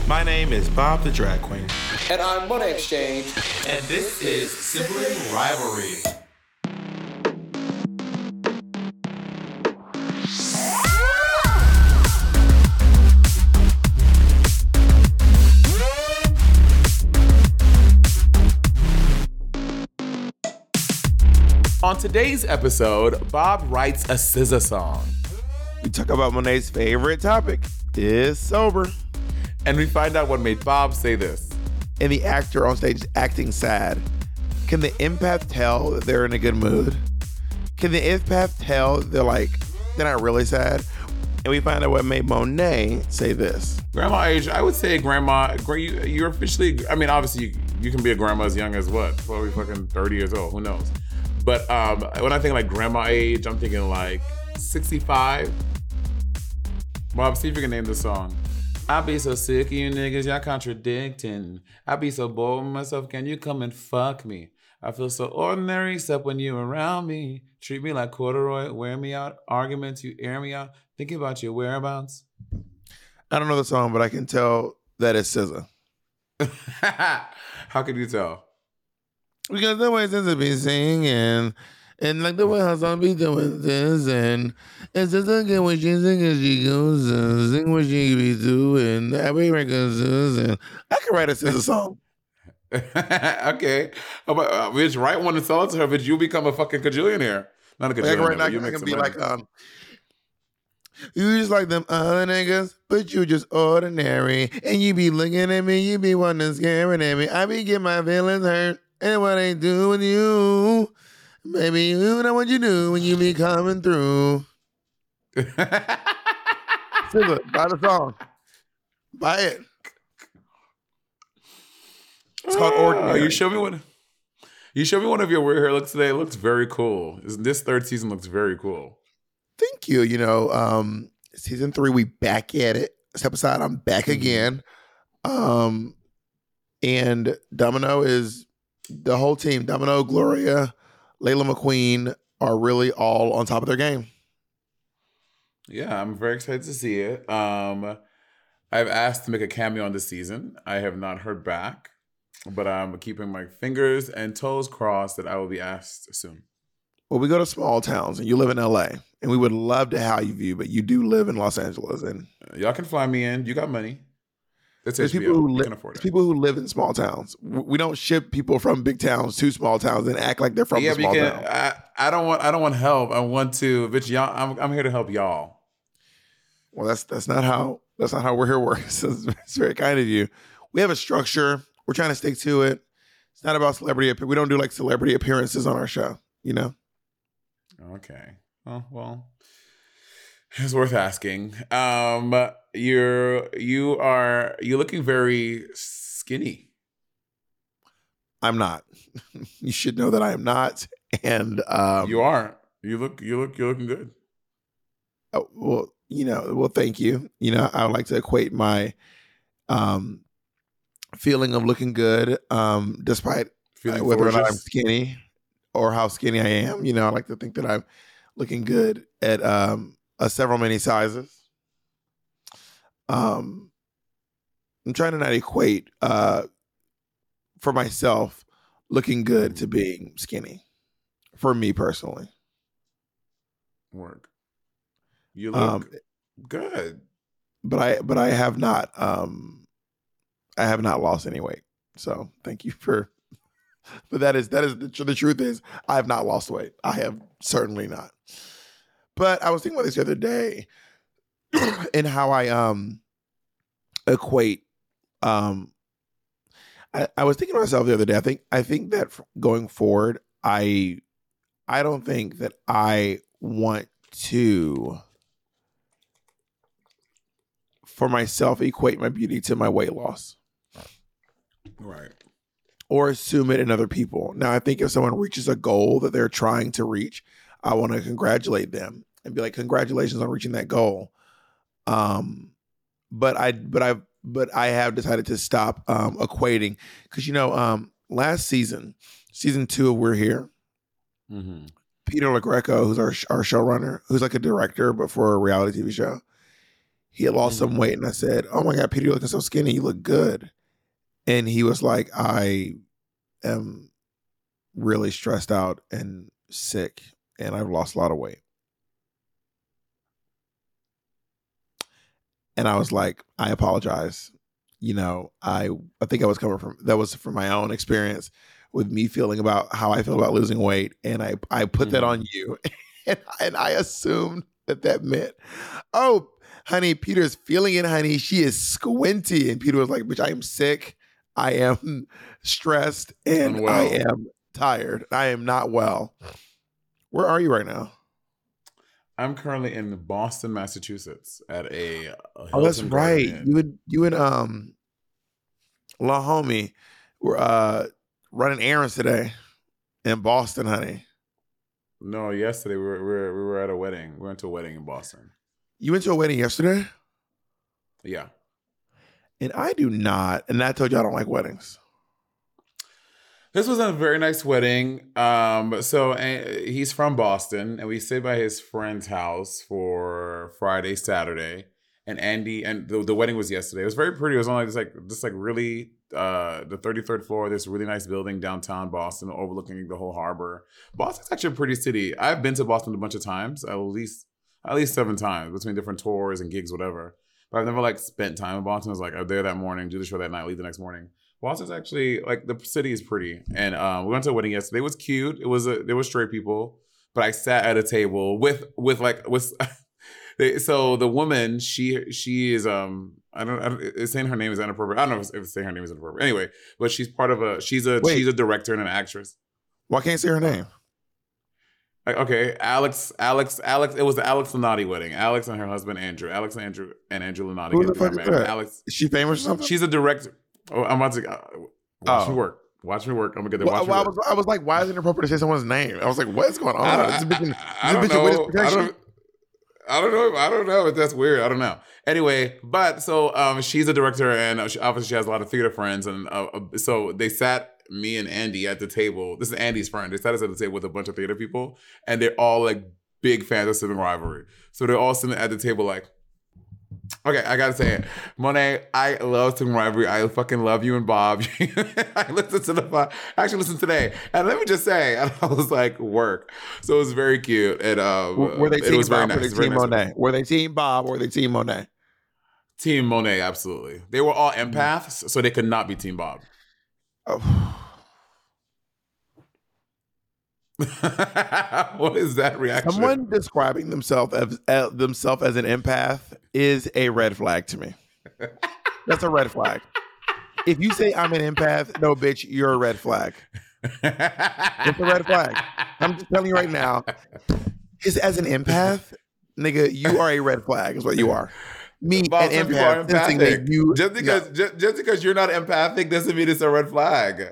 My name is Bob the Drag Queen. And I'm Money Exchange. And this is Sibling Rivalry. On today's episode, Bob writes a SZA song. We talk about Monet's favorite topic, is sober. And we find out what made Bob say this. And the actor on stage is acting sad. Can the empath tell that they're in a good mood? Can the empath tell they're not really sad? And we find out what made Monet say this. Grandma age, I would say grandma, you're officially, I mean, obviously you can be a grandma as young as what? Probably fucking 30 years old, who knows? But when I think like grandma age, I'm thinking like 65. Bob, see if you can name the song. I be so sick of you niggas, y'all contradicting. I be so bored with myself, can you come and fuck me? I feel so ordinary except when you around me. Treat me like corduroy, wear me out. Arguments, you air me out. Thinking about your whereabouts. I don't know the song, but I can tell that it's SZA. How can you tell? Because the way SZA be singing, and like the way her song be doing this, and it's just like when she sings, she goes, sing what she be doing. I be records, and I can write a SZA song. Okay. Bitch, write one and sell it to her, bitch. You become a fucking cajillionaire. Not a cajillionaire. I can be like, you just like them other niggas, but you just ordinary. And you be looking at me, you be wanting scaring at me. I be getting my feelings hurt, and what they do with you. Baby, you know what you do when you be coming through. SZA, buy the song. Buy it. It's called Ordinary. You show me one of your weird hair looks today. It looks very cool. This third season looks very cool. Thank you. Season 3, we back at it. This episode, I'm back again. And Domino is the whole team. Domino, Gloria, Layla McQueen are really all on top of their game. Yeah, I'm very excited to see it. I've asked to make a cameo on this season. I have not heard back, but I'm keeping my fingers and toes crossed that I will be asked soon. Well, we go to small towns, and you live in LA, and we would love to have you, but you do live in Los Angeles, and y'all can fly me in. You got money. There's people who can afford it. People who live in small towns. We don't ship people from big towns to small towns and act like they're from a small town. I don't want help. I want to, bitch. Y'all, I'm here to help y'all. Well, that's not how we're here works. It's very kind of you. We have a structure. We're trying to stick to it. It's not about celebrity. We don't do like celebrity appearances on our show. Okay. Oh, well, it's worth asking. You're looking very skinny. I'm not. You should know that I am not. And you are. You're looking good. Oh, well, thank you. I would like to equate my feeling of looking good, despite whether or not I'm skinny or how skinny I am. I like to think that I'm looking good at several many sizes. I'm trying to not equate for myself looking good to being skinny. For me personally, work. You look good, but I have not. I have not lost any weight. So thank you for. But that is the truth is I have not lost weight. I have certainly not. But I was thinking about this the other day, and how I equate. I was thinking to myself the other day. I think that going forward, I don't think that I want to, for myself, equate my beauty to my weight loss. Right. Or assume it in other people. Now, I think if someone reaches a goal that they're trying to reach, I want to congratulate them and be like, congratulations on reaching that goal. But I have decided to stop equating, because last season 2 of We're Here, mm-hmm. Peter LaGreco, who's our showrunner, who's like a director but for a reality TV show, He had lost some weight, and I said, "Oh my God, Peter, you're looking so skinny. You look good." And he was like, "I am really stressed out and sick, and I've lost a lot of weight." And I was like, "I apologize. I think I was coming from that was from my own experience with me feeling about how I feel about losing weight, and I put that on you, and I assumed that meant, oh, honey, Peter's feeling it, honey. She is squinty, and Peter was like, "Bitch, I am sick. I am stressed, and Unwell. I am tired. I am not well." Where are you right now? I'm currently in Boston, Massachusetts, at a Oh, that's Hilton right. Garden You and La Homie were running errands today in Boston, honey. No, yesterday we were at a wedding. We went to a wedding in Boston. You went to a wedding yesterday? Yeah. And I do not. And I told you I don't like weddings. This was a very nice wedding. So he's from Boston, and we stayed by his friend's house for Friday, Saturday, and Andy. And the wedding was yesterday. It was very pretty. It was on just really the 33rd floor. This really nice building downtown Boston, overlooking the whole harbor. Boston's actually a pretty city. I've been to Boston a bunch of times, at least 7 times between different tours and gigs, whatever. But I've never spent time in Boston. I was I'm there that morning, do the show that night, leave the next morning. Boston's actually the city is pretty, and we went to a wedding yesterday. It was cute. There was straight people, but I sat at a table with. So the woman, she is I don't saying her name is inappropriate. I don't know if saying her name is inappropriate. Anyway, but she's part of she's a director and an actress. Why can't you say her name? Okay, Alex. It was the Alex Lunati wedding. Alex and her husband Andrew. Alex and Andrew Lunati. Who the fuck is that? Alex. Is she famous or something? She's a director. Oh, I'm about to watch me work. Watch me work. I'm gonna get there. I was like, why is it inappropriate to say someone's name? I was like, what's going on? I don't know if that's weird. I don't know. Anyway, but so she's a director, and obviously she has a lot of theater friends, and so they sat me and Andy at the table. This is Andy's friend. They sat us at the table with a bunch of theater people, and they're all big fans of Sibling Rivalry. So they're all sitting at the table okay, I gotta say it. Monet, I love Sibling Rivalry. I fucking love you and Bob. I actually listened today. And let me just say, I was work. So it was very cute. And were they team Bob? Nice. Were they team Monet? Were they team Bob or were they team Monet? Team Monet, absolutely. They were all empaths, so they could not be team Bob. Oh. What is that reaction? Someone describing themselves as an empath is a red flag to me. That's a red flag. If you say I'm an empath, no, bitch, you're a red flag. It's a red flag. I'm just telling you right now. As an empath, nigga, you are a red flag. Is what you are. Me, an empath, empathic. Just because you're not empathic doesn't mean it's a red flag.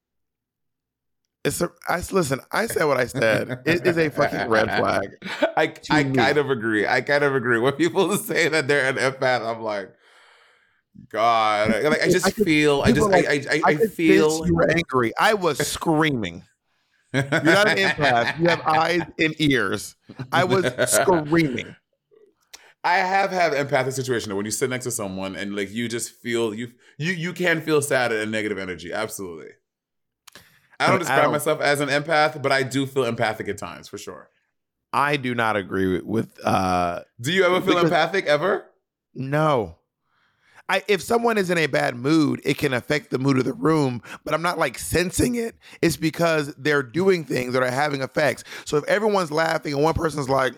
Listen, I said what I said. It is a fucking red flag. I kind of agree. When people say that they're an empath, I'm like, God. I just feel. I feel. You were angry. I was screaming. You're not an empath. You have eyes and ears. I was screaming. I have had an empathic situation when you sit next to someone and you just feel you can feel sad and negative energy. Absolutely. I don't describe myself as an empath, but I do feel empathic at times, for sure. I do not agree with. Do you ever feel empathic ever? No. If someone is in a bad mood, it can affect the mood of the room, but I'm not sensing it. It's because they're doing things that are having effects. So if everyone's laughing and one person's like,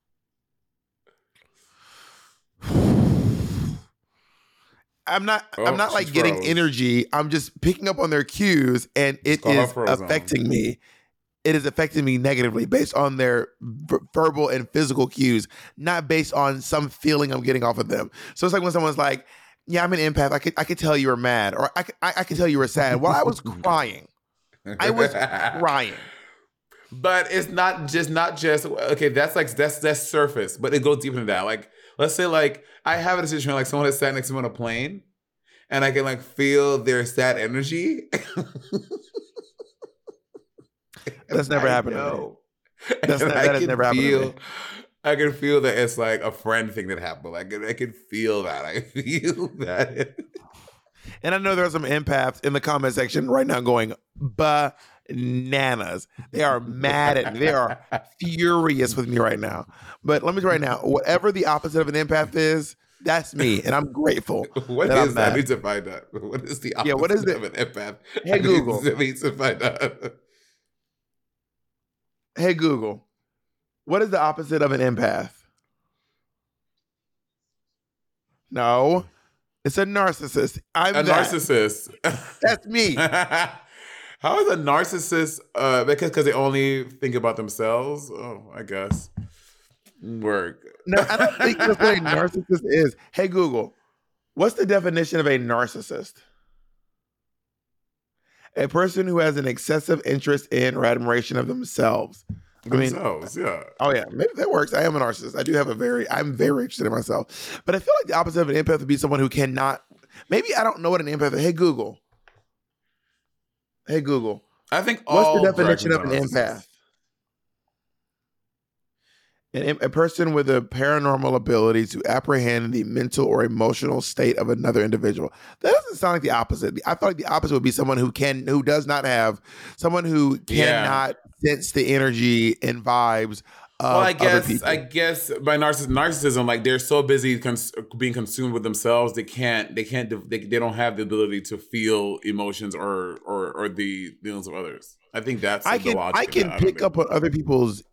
I'm not getting energy. I'm just picking up on their cues, and it is affecting me. It is affecting me negatively based on their verbal and physical cues, not based on some feeling I'm getting off of them. So it's like when someone's like, "Yeah, I'm an empath. I could tell you were mad, or I could tell you were sad." Well, I was crying. I was crying. But it's not just okay. That's surface, but it goes deeper than that. Let's say I have a situation someone has sat next to me on a plane, and I can feel their sad energy. That's never happened to me. That has never happened to me. I can feel that it's like a friend thing that happened. Like I can feel that. I feel that. And I know there are some empaths in the comment section right now going bananas. They are mad at me. They are furious with me right now. But let me tell you right now, whatever the opposite of an empath is, that's me, and I'm grateful. What that is I'm that? I that. need to find out. What is the opposite Yeah, what is it? of an empath? Hey, Google. I need to find out. Hey Google, what is the opposite of an empath? No, it's a narcissist. I'm A that. narcissist. That's me. How is a narcissist? Because they only think about themselves. Oh, I guess. Work. No, I don't think that's what a narcissist is. Hey Google, what's the definition of a narcissist? A person who has an excessive interest in or admiration of themselves. Themselves, yeah. Oh yeah, maybe that works. I am a narcissist. I'm very interested in myself. But I feel like the opposite of an empath would be someone who cannot, maybe I don't know what an empath is. Hey Google. I think What's all the definition of dragons an are narcissists. empath? A person with a paranormal ability to apprehend the mental or emotional state of another individual. That doesn't sound like the opposite. I feel like the opposite would be someone who cannot sense the energy and vibes of other people. I guess by narcissism, like they're so busy being consumed with themselves, they don't have the ability to feel emotions or the feelings of others. I think that's I the logic. I can pick up on other people's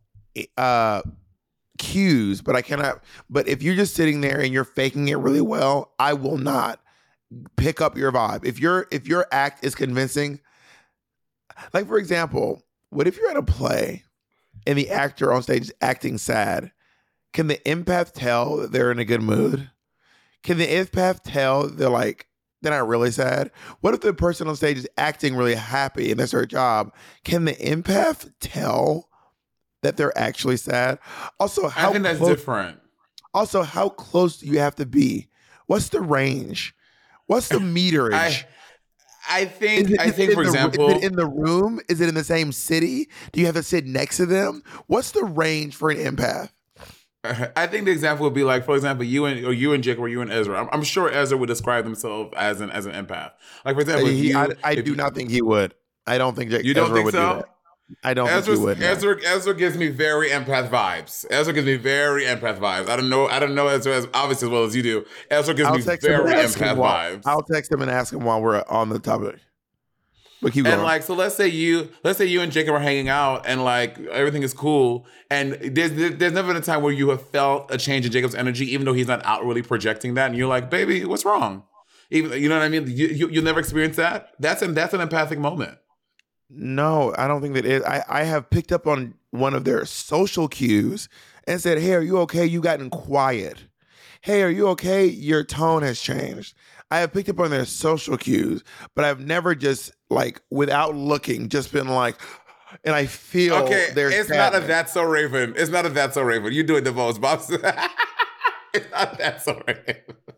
cues, but I cannot. But if you're just sitting there and you're faking it really well, I will not pick up your vibe. If your act is convincing, like for example, what if you're at a play and the actor on stage is acting sad? Can the empath tell that they're in a good mood? Can the empath tell they're not really sad? What if the person on stage is acting really happy and that's their job? Can the empath tell that they're actually sad? Also, I think that's different. Also, how close do you have to be? What's the range? What's the meterage? I think, for example, is it in the room? Is it in the same city? Do you have to sit next to them? What's the range for an empath? I think the example would be like, for example, you and Jake, or you and Ezra. I'm sure Ezra would describe himself as an empath. Like for example, I do not think he would. I don't think you don't Ezra think would so? do that. I don't think he would. No. Ezra gives me very empath vibes. I don't know Ezra as obviously as well as you do. Ezra gives me very empath vibes. I'll text him and ask him while we're on the topic. But keep going. And so let's say you and Jacob are hanging out and like everything is cool, and there's never been a time where you have felt a change in Jacob's energy, even though he's not outwardly projecting that, and you're like, baby, what's wrong? Even, you know what I mean? You never experienced that? That's an empathic moment. No, I don't think that is. I have picked up on one of their social cues and said, hey, are you okay? You've gotten quiet. Hey, are you okay? Your tone has changed. I have picked up on their social cues, but I've never just like without looking, just been like, and I feel it's not a That's So Raven. It's not a That's So Raven. You're doing the most, Bob. It's not That's So Raven.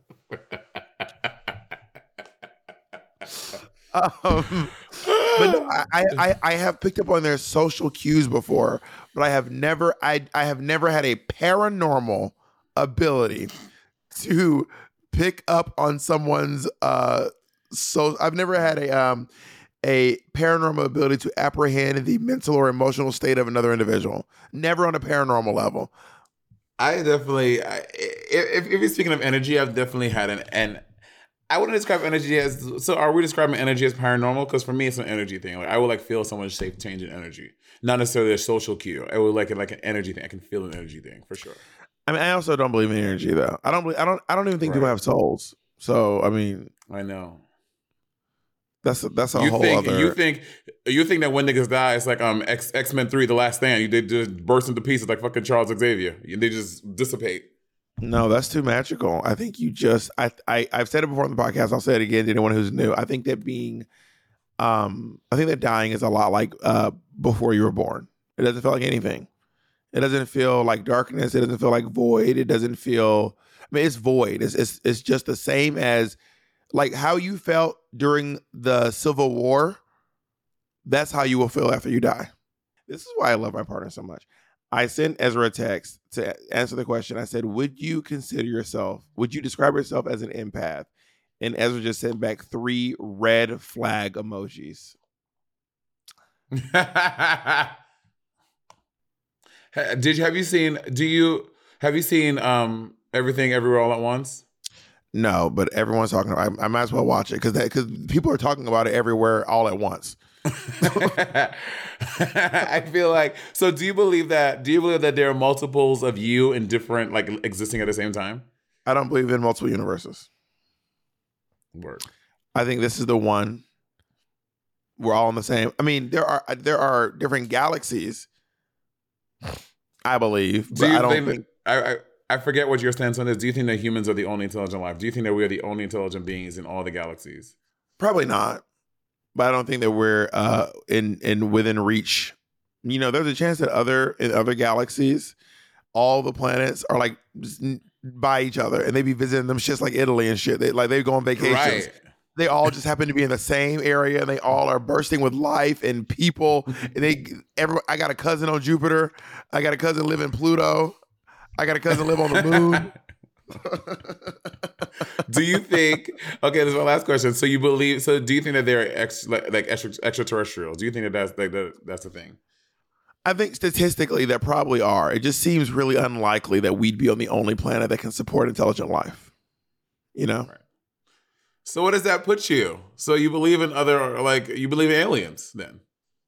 But no, I have picked up on their social cues before, but I have never had a paranormal ability to pick up on someone's I've never had a paranormal ability to apprehend the mental or emotional state of another individual. Never on a paranormal level. I definitely, if you're speaking of energy, I've definitely had an I wouldn't describe energy as, so are we describing energy as paranormal? Because for me, it's an energy thing. Like I would feel someone's shape change in energy. Not necessarily a social cue. I would like an energy thing. I can feel an energy thing for sure. I mean, I also don't believe in energy though. I don't even think people have souls. So I mean, I know. That's a whole other. You think that when niggas die, it's like X-Men 3: The Last Stand. They just burst into pieces like fucking Charles Xavier. They just dissipate. No, that's too magical. I think you just I've said it before on the podcast. I'll say it again to anyone who's new. I think that dying is a lot like before you were born. It doesn't feel like anything. It doesn't feel like darkness. It doesn't feel like void. It doesn't feel. I mean, it's void. It's just the same as like how you felt during the Civil War. That's how you will feel after you die. This is why I love my partner so much. I sent Ezra a text to answer the question. I said, would you describe yourself as an empath? And Ezra just sent back 3 red flag emojis. Have you seen Everything Everywhere All at Once? No, but everyone's talking about it. I might as well watch it because people are talking about it everywhere all at once. I feel like, so do you believe that there are multiples of you in different, like, existing at the same time? I don't believe in multiple universes. Word. I think this is the one. We're all in the same. I mean, there are different galaxies, I believe, but I don't think I forget what your stance on this. Do you think that humans are the only intelligent life? Do you think that we are the only intelligent beings in all the galaxies? Probably not. But I don't think that we're in within reach. You know, there's a chance that in other galaxies, all the planets are like by each other, and they be visiting them shits like Italy and shit. They go on vacations. Right. They all just happen to be in the same area, and they all are bursting with life and people. And I got a cousin on Jupiter. I got a cousin live in Pluto. I got a cousin live on the moon. Do you think? Okay, this is my last question. So do you think that they're extraterrestrials? Do you think that that's a thing? I think statistically there probably are. It just seems really unlikely that we'd be on the only planet that can support intelligent life. You know. Right. So what does that put you? So you believe in you believe in aliens then?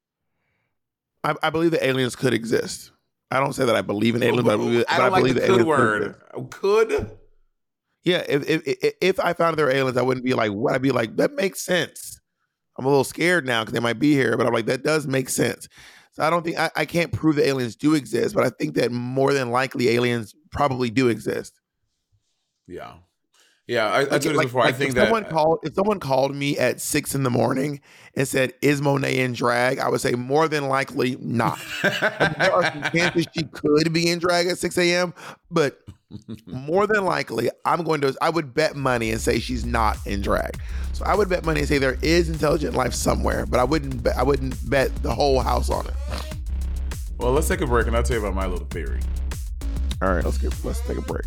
I believe that aliens could exist. I don't say that I believe in aliens, but I believe that aliens word. Could? Yeah, if I found there were aliens, I wouldn't be like, what? I'd be like, that makes sense. I'm a little scared now because they might be here, but I'm like, that does make sense. So I don't think, I can't prove that aliens do exist, but I think that more than likely aliens probably do exist. Yeah. Yeah, I told this before. I think if someone called me at 6 a.m. and said, "Is Monet in drag?" I would say more than likely not. There are some chances she could be in drag at 6 a.m., but more than likely, I would bet money and say she's not in drag. So I would bet money and say there is intelligent life somewhere, but I wouldn't bet the whole house on it. Well, let's take a break and I'll tell you about my little theory. All right, let's take a break.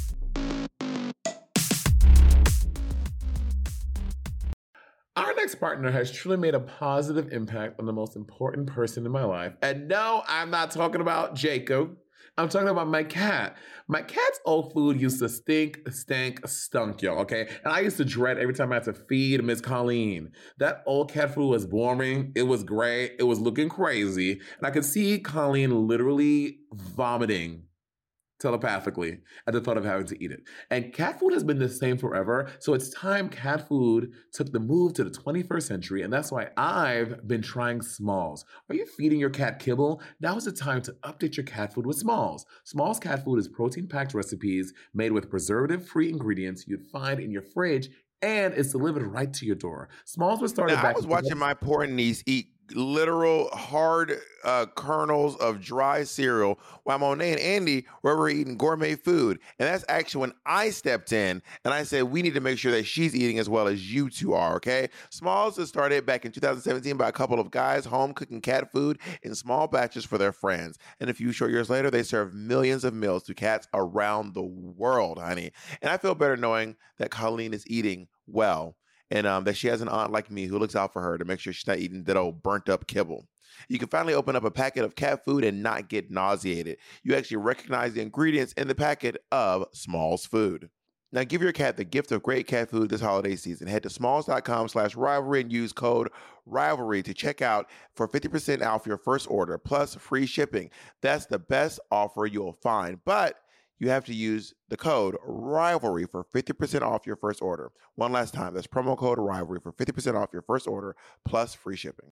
Our next partner has truly made a positive impact on the most important person in my life. And no, I'm not talking about Jacob. I'm talking about my cat. My cat's old food used to stunk, y'all, okay? And I used to dread every time I had to feed Miss Colleen. That old cat food was boring. It was gray. It was looking crazy. And I could see Colleen literally vomiting telepathically at the thought of having to eat it. And cat food has been the same forever. So it's time cat food took the move to the 21st century. And that's why I've been trying Smalls. Are you feeding your cat kibble? Now is the time to update your cat food with Smalls. Smalls cat food is protein-packed recipes made with preservative-free ingredients you'd find in your fridge, and it's delivered right to your door. Smalls was started back. I was watching my poor niece eat literal hard kernels of dry cereal while Monet and Andy were eating gourmet food. And that's actually when I stepped in and I said, we need to make sure that she's eating as well as you two are, okay? Smalls was started back in 2017 by a couple of guys home cooking cat food in small batches for their friends. And a few short years later, they serve millions of meals to cats around the world, honey. And I feel better knowing that Colleen is eating well. And that she has an aunt like me who looks out for her to make sure she's not eating that old burnt up kibble. You can finally open up a packet of cat food and not get nauseated. You actually recognize the ingredients in the packet of Smalls food. Now give your cat the gift of great cat food this holiday season. Head to smalls.com/rivalry and use code rivalry to check out for 50% off your first order plus free shipping. That's the best offer you'll find. But you have to use the code RIVALRY for 50% off your first order. One last time, that's promo code RIVALRY for 50% off your first order plus free shipping.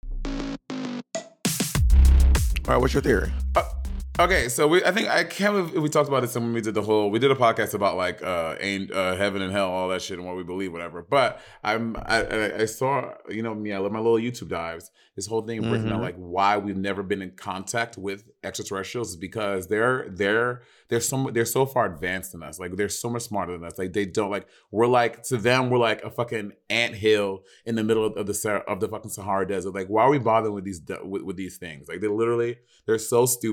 All right, what's your theory? Okay, so I can't believe we talked about this when we did a podcast about like heaven and hell, all that shit, and what we believe, whatever. But I saw, you know me, I love my little YouTube dives. This whole thing breaking down like why we've never been in contact with extraterrestrials is because they're so far advanced than us. Like they're so much smarter than us. Like they don't like we're like to them we're like a fucking anthill in the middle of the fucking Sahara Desert. Like why are we bothering with these things? Like they're so stupid. Like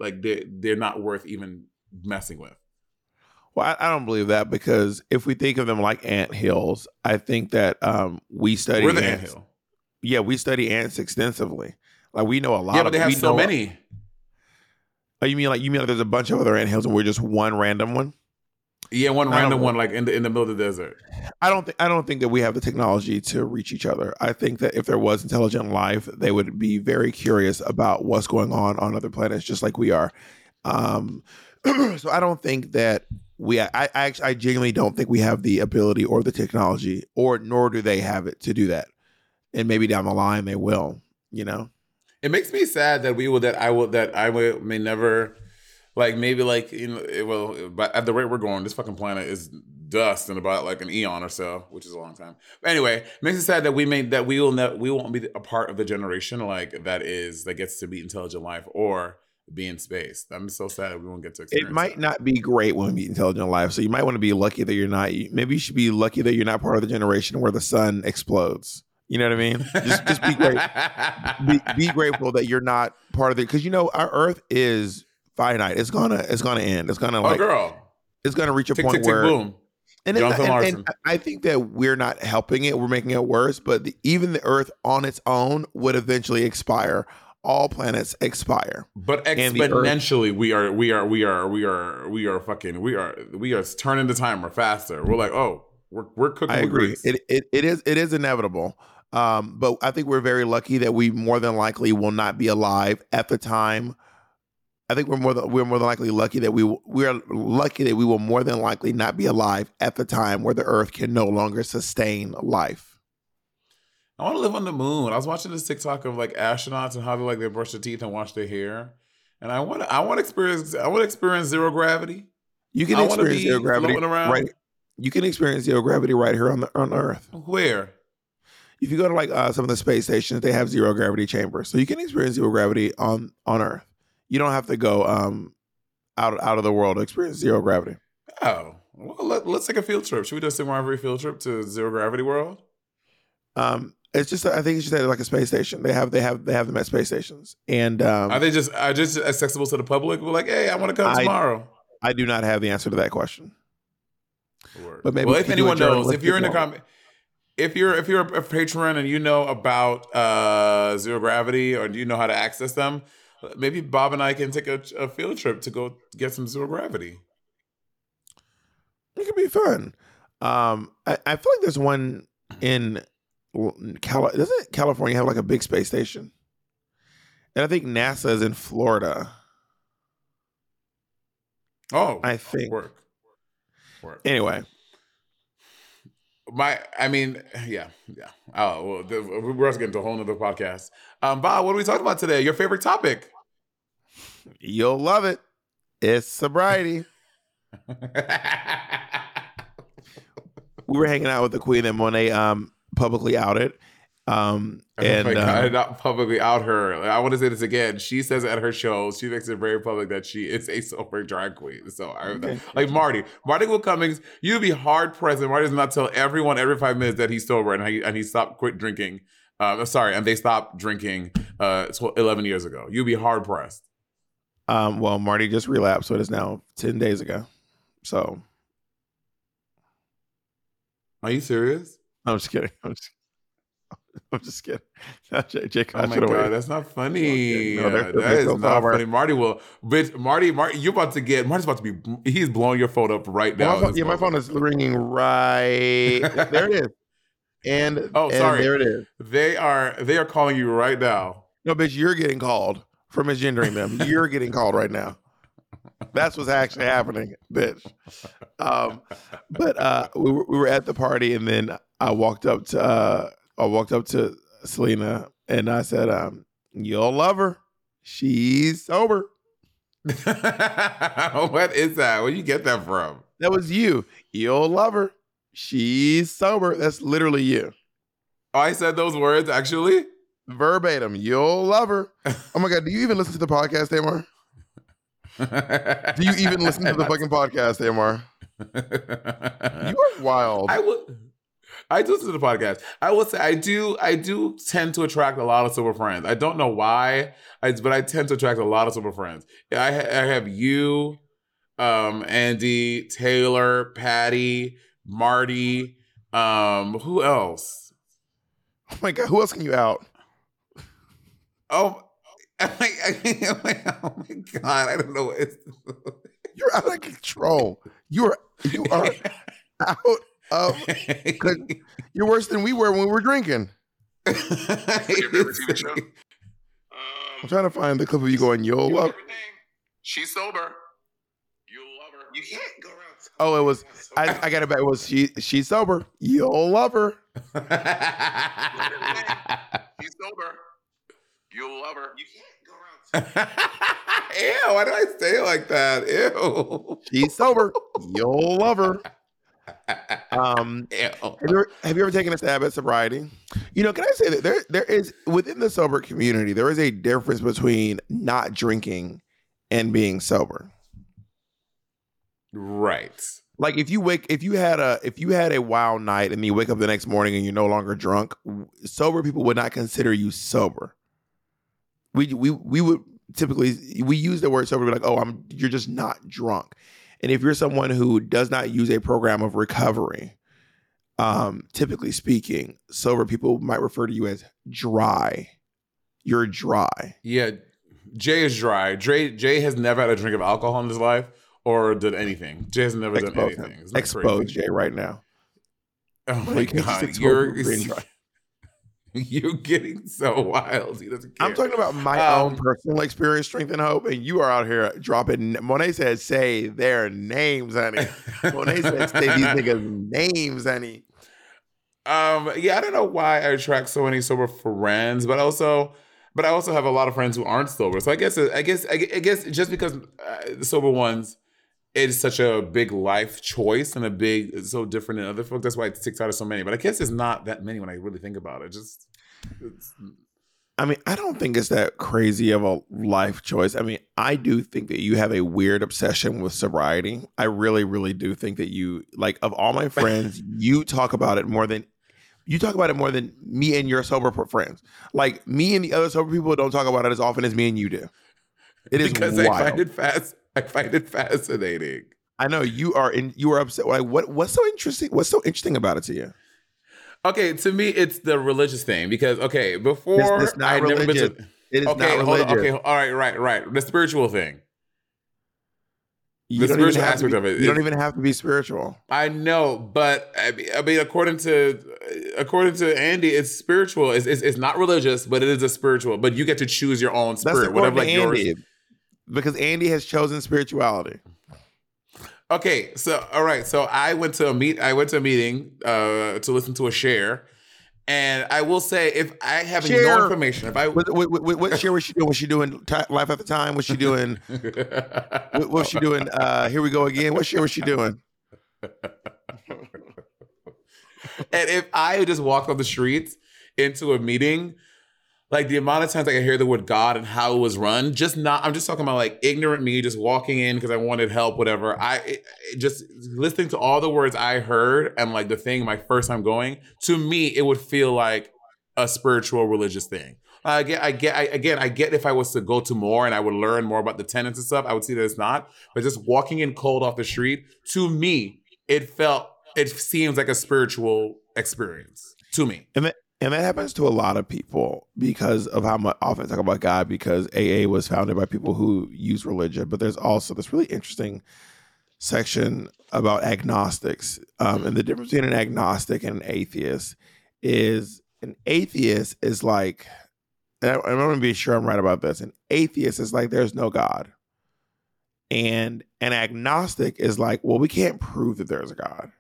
like they're not worth even messing with. Well, I don't believe that, because if we think of them like ant hills, I think that we study We're the ants. anthill. Yeah, we study ants extensively. Like we know a lot. Yeah, but they have so many. Oh, you mean like there's a bunch of other ant hills and we're just one random one? Yeah, one random one, like in the middle of the desert. I don't think that we have the technology to reach each other. I think that if there was intelligent life, they would be very curious about what's going on other planets, just like we are. So I don't think that I genuinely don't think we have the ability or the technology, nor do they have it to do that. And maybe down the line they will. You know, it makes me sad that I may never. Like maybe like but at the rate we're going, this fucking planet is dust in about like an eon or so, which is a long time. But anyway, it makes it sad that we won't be a part of the generation like that gets to meet intelligent life or be in space. I'm so sad that we won't get to experience. It might not be great when we meet intelligent life, so you might want to be lucky that you're not. Maybe you should be lucky that you're not part of the generation where the sun explodes. You know what I mean? Just be great. Be grateful that you're not part of it, because our Earth is finite. It's gonna end. It's gonna it's gonna reach a tick, point tick, where tick, boom. And I think that we're not helping it. We're making it worse. But even the Earth on its own would eventually expire. All planets expire. But exponentially, we are turning the timer faster. We're like, we're cooking. I agree. It is inevitable. But I think we're very lucky that we more than likely will not be alive at the time. I think we're more than likely lucky that we are lucky that we will more than likely not be alive at the time where the Earth can no longer sustain life. I want to live on the moon. I was watching this TikTok of like astronauts and how they brush their teeth and wash their hair, and I want to experience zero gravity. You can experience zero gravity right. You can experience zero gravity right here on Earth. Where? If you go to like some of the space stations, they have zero gravity chambers, so you can experience zero gravity on Earth. You don't have to go out of the world to experience zero gravity. Oh, well, let's take a field trip. Should we do a Sigmar field trip to zero gravity world? It's just I think it's just like a space station. They have them at space stations, and are they just accessible to the public? We're like, hey, I want to come tomorrow. I do not have the answer to that question. Word. But maybe if anyone knows, if you're in the comment. If you're a patron and you know about zero gravity or do you know how to access them, maybe Bob and I can take a field trip to go get some zero gravity. It could be fun. I feel like there's one in doesn't California have like a big space station? And I think NASA is in Florida. Oh, I think. Work. Anyway. Yeah. Oh, well, we're also getting to a whole nother podcast. Bob, what are we talking about today? Your favorite topic? You'll love it. It's sobriety. We were hanging out with the queen that Monet publicly outed. I did not publicly out her. I want to say this again. She says at her shows, she makes it very public that she is a sober drag queen. So like Marty Will Cummings, you'd be hard pressed. Marty does not tell everyone every 5 minutes that he's sober and he quit drinking. And they stopped drinking 11 years ago. You'd be hard pressed. Well, Marty just relapsed, so it is now 10 days ago. So, are you serious? I'm just kidding. I'm just kidding. Jake, oh my God, that's not funny. That is not funny. Marty's about to be, he's blowing your phone up right now. My phone is ringing right. There it is. And sorry. There it is. They are calling you right now. No, bitch, you're getting called for misgendering them. You're getting called right now. That's what's actually happening, bitch. But we were at the party, and then I walked up to Selena and I said, you'll love her. She's sober. What is that? Where'd you get that from? That was you. You'll love her. She's sober. That's literally you. Oh, I said those words, actually? Verbatim. You'll love her. Oh my God. Do you even listen to the podcast, Tamar? Do you even listen to the fucking podcast, Tamar? You are wild. I do listen to the podcast. I will say I do tend to attract a lot of sober friends. I don't know why, but I tend to attract a lot of sober friends. I have you, Andy, Taylor, Patty, Marty. Who else? Oh my God, who else can you out? Oh, oh my God, I don't know what it's. You're out of control. You are out of. You're worse than we were when we were drinking. What's your favorite TV show? I'm trying to find the clip of you going, "You'll love." She's sober. You'll love her. You can't go around. Oh, it was. I got it back. It was she's sober. You'll love her. She's sober. You'll love her. You can't go around. Ew, why did I say it like that? Ew. She's sober. You'll love her. Ew. Have you ever taken a stab at sobriety? You know, can I say that there is within the sober community, there is a difference between not drinking and being sober. Right. Like if you had a wild night and you wake up the next morning and you're no longer drunk, sober people would not consider you sober. We would typically use the word sober to be like, oh, you're just not drunk. And if you're someone who does not use a program of recovery, typically speaking, sober people might refer to you as dry. You're dry. Yeah, Jay is dry. Jay has never had a drink of alcohol in his life or did anything. Jay has never done anything. Expose Jay right now. Oh my God, you're getting so wild. He doesn't care. I'm talking about my own personal experience, strength, and hope, and you are out here dropping. Monet said, "Say their names, honey." Monet said, "Say these niggas' names, honey." Yeah, I don't know why I attract so many sober friends, but I also have a lot of friends who aren't sober. So I guess just because the sober ones, it's such a big life choice and it's so different than other folks. That's why it sticks out of so many. But I guess it's not that many when I really think about it. I mean, I don't think it's that crazy of a life choice. I mean, I do think that you have a weird obsession with sobriety. I really, really do think that you, like, of all my friends, you talk about it more than me and your sober friends. Like, me and the other sober people don't talk about it as often as me and you do. It is because wild. I find it fascinating. I know you are upset. Like, what's so interesting? What's so interesting about it to you? Okay, to me, it's the religious thing because before it's not I never been to. It is not religious. Hold on, okay, all right. The spiritual thing. The spiritual aspect of it. You don't even have to be spiritual. I know, but I mean, according to Andy, it's spiritual. It's not religious, but it is a spiritual. But you get to choose your own spirit, That's whatever, like Andy, yours. Because Andy has chosen spirituality. Okay, so all right, so I went to a meeting to listen to a share, and I will say if I have no information, what share was she doing? Was she doing Life at the Time? Was she doing? What was she doing? Here we go again. What share was she doing? And if I just walked off the streets into a meeting, like the amount of times I hear the word God and how it was run, I'm just talking about like ignorant me just walking in because I wanted help, whatever. Just listening to all the words I heard and like the thing my first time going, to me, it would feel like a spiritual religious thing. I get if I was to go to more and I would learn more about the tenets and stuff, I would see that it's not. But just walking in cold off the street, to me, it seems like a spiritual experience to me. And that happens to a lot of people because of how much often I talk about God, because AA was founded by people who use religion. But there's also this really interesting section about agnostics. And the difference between an agnostic and an atheist is an atheist is like, and I'm going to be sure I'm right about this. An atheist is like, there's no God. And an agnostic is like, well, we can't prove that there's a God.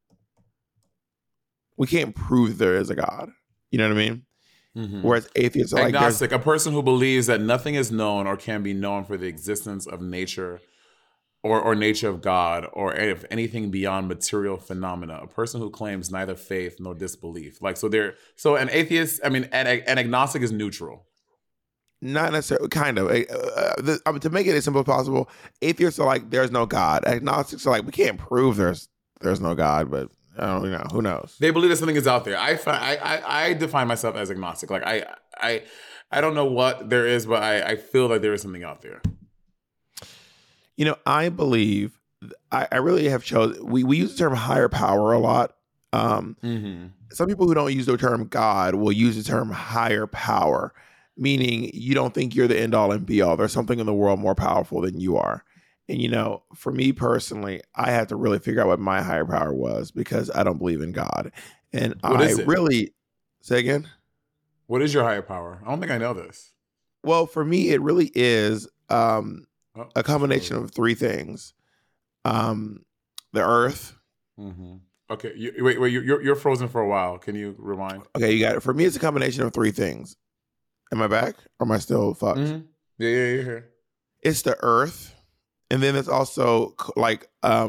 We can't prove that there is a God. You know what I mean? Mm-hmm. Whereas atheists are agnostic, a person who believes that nothing is known or can be known for the existence of nature or nature of God or if anything beyond material phenomena. A person who claims neither faith nor disbelief. Like, so an atheist, I mean, an agnostic is neutral. Not necessarily, kind of. To make it as simple as possible, atheists are like, there's no God. Agnostics are like, we can't prove there's no God, but I don't know. Who knows? They believe that something is out there. I define myself as agnostic. Like I don't know what there is, but I feel like there is something out there. You know, I believe I really have chosen. We use the term higher power a lot. Some people who don't use the term God will use the term higher power, meaning you don't think you're the end all and be all. There's something in the world more powerful than you are. And, you know, for me personally, I had to really figure out what my higher power was because I don't believe in God. And What is it? really, say again? What is your higher power? I don't think I know this. Well, for me, it really is a combination of three things. The earth. Mm-hmm. Okay, wait. You're frozen for a while. Can you rewind? Okay, you got it. For me, it's a combination of three things. Am I back? Or am I still fucked? Mm-hmm. Yeah, you're here. It's the earth, and then it's also like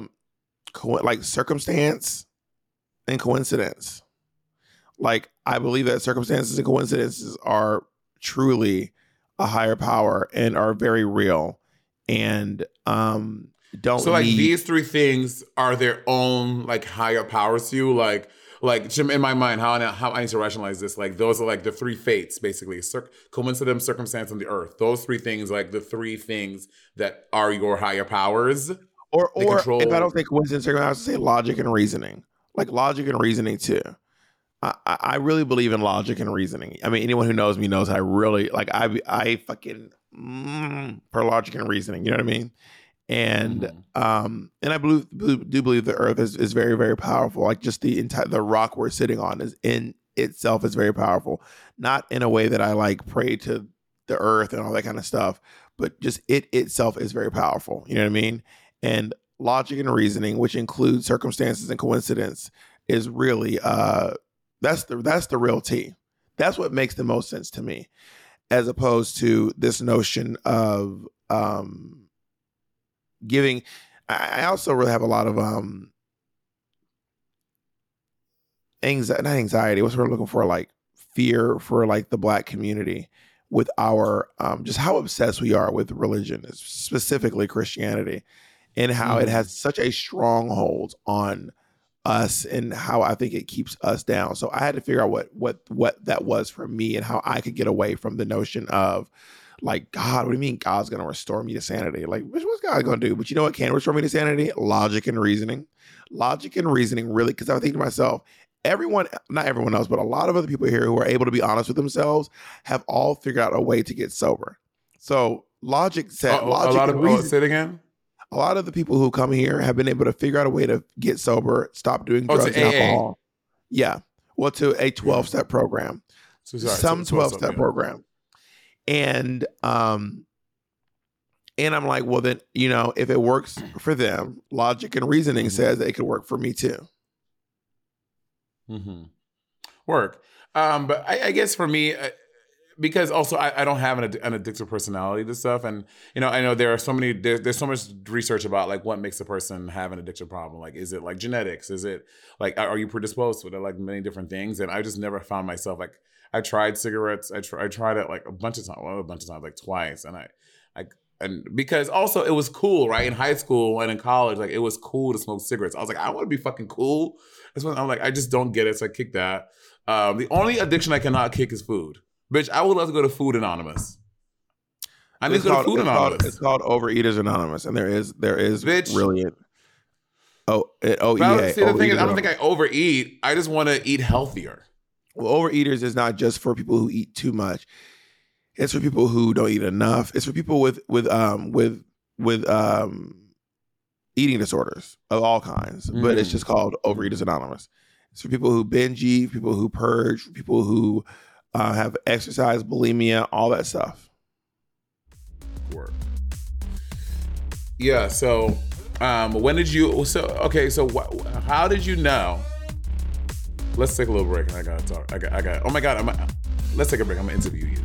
circumstance and coincidence. Like I believe that circumstances and coincidences are truly a higher power and are very real, and don't. So like need... these three things are their own like higher powers to you. Like in my mind, how I need to rationalize this. Like those are like the three fates, basically: coincidence, circumstance, and the earth. Those three things, like the three things that are your higher powers. Or if I don't say coincidence, I have to say logic and reasoning. Like logic and reasoning too. I really believe in logic and reasoning. I mean, anyone who knows me knows I really like. I fucking for logic and reasoning. You know what I mean? And and I do believe the earth is very, very powerful. Like just the rock we're sitting on is in itself is very powerful. Not in a way that I like pray to the earth and all that kind of stuff, but just it itself is very powerful. You know what I mean? And logic and reasoning, which includes circumstances and coincidence, is really that's the real tea. That's what makes the most sense to me, as opposed to this notion of giving. I also really have a lot of anxiety. What's what I'm looking for? Like fear for like the Black community with our just how obsessed we are with religion, specifically Christianity, and how it has such a stronghold on us and how I think it keeps us down. So I had to figure out what that was for me and how I could get away from the notion of like, God, what do you mean God's going to restore me to sanity? Like, what's God going to do? But you know what can restore me to sanity? Logic and reasoning. Logic and reasoning, really, because I was thinking to myself, not everyone else, but a lot of other people here who are able to be honest with themselves have all figured out a way to get sober. So logic said, say it again. A lot of the people who come here have been able to figure out a way to get sober, stop doing drugs and alcohol. Yeah. Well, to a 12-step program. Some 12-step program. And I'm like, well, then, you know, if it works for them, logic and reasoning says that it could work for me too. Work. But I guess for me, because also I don't have an addictive personality to stuff, and you know I know there are so many there's so much research about like what makes a person have an addiction problem. Like, is it like genetics? Is it like are you predisposed to it? Like many different things, and I just never found myself like I tried cigarettes. I tried it like a bunch of times, like twice, and because also it was cool, right? In high school and in college, like it was cool to smoke cigarettes. I was like, I want to be fucking cool. That's when I'm like, I just don't get it, so I kick that. The only addiction I cannot kick is food. Bitch, I would love to go to Food Anonymous. I need to go to Food Anonymous. It's called Overeaters Anonymous, and there is bitch, really the thing is, I don't think I overeat. I just want to eat healthier. Well, Overeaters is not just for people who eat too much. It's for people who don't eat enough. It's for people with eating disorders of all kinds. But it's just called Overeaters Anonymous. It's for people who binge eat, people who purge, people who have exercise, bulimia, all that stuff. Work. Yeah. So, when did you? So okay. So, how did you know? Let's take a little break, and I gotta talk. I got. Oh my God. Let's take a break. I'm gonna interview you.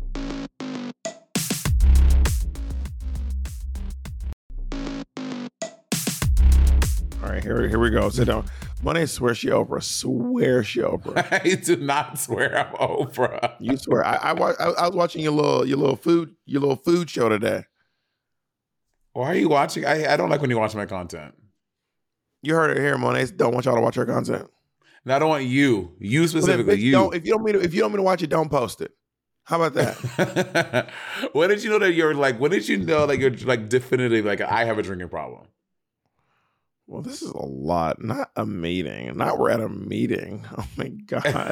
All right. Here we go. Sit down. Money swear she Oprah. Swear she Oprah. I do not swear I'm Oprah. You swear. I was watching your little food show today. Why are you watching? I don't like when you watch my content. You heard it here, Monet. Don't want y'all to watch her content. And I don't want you specifically. Well, then, you. if you don't mean to watch it, don't post it. How about that? When did you know that you're like? When did you know that you're like definitively like I have a drinking problem? Well, this is a lot. Not a meeting. Not we're at a meeting. Oh my God.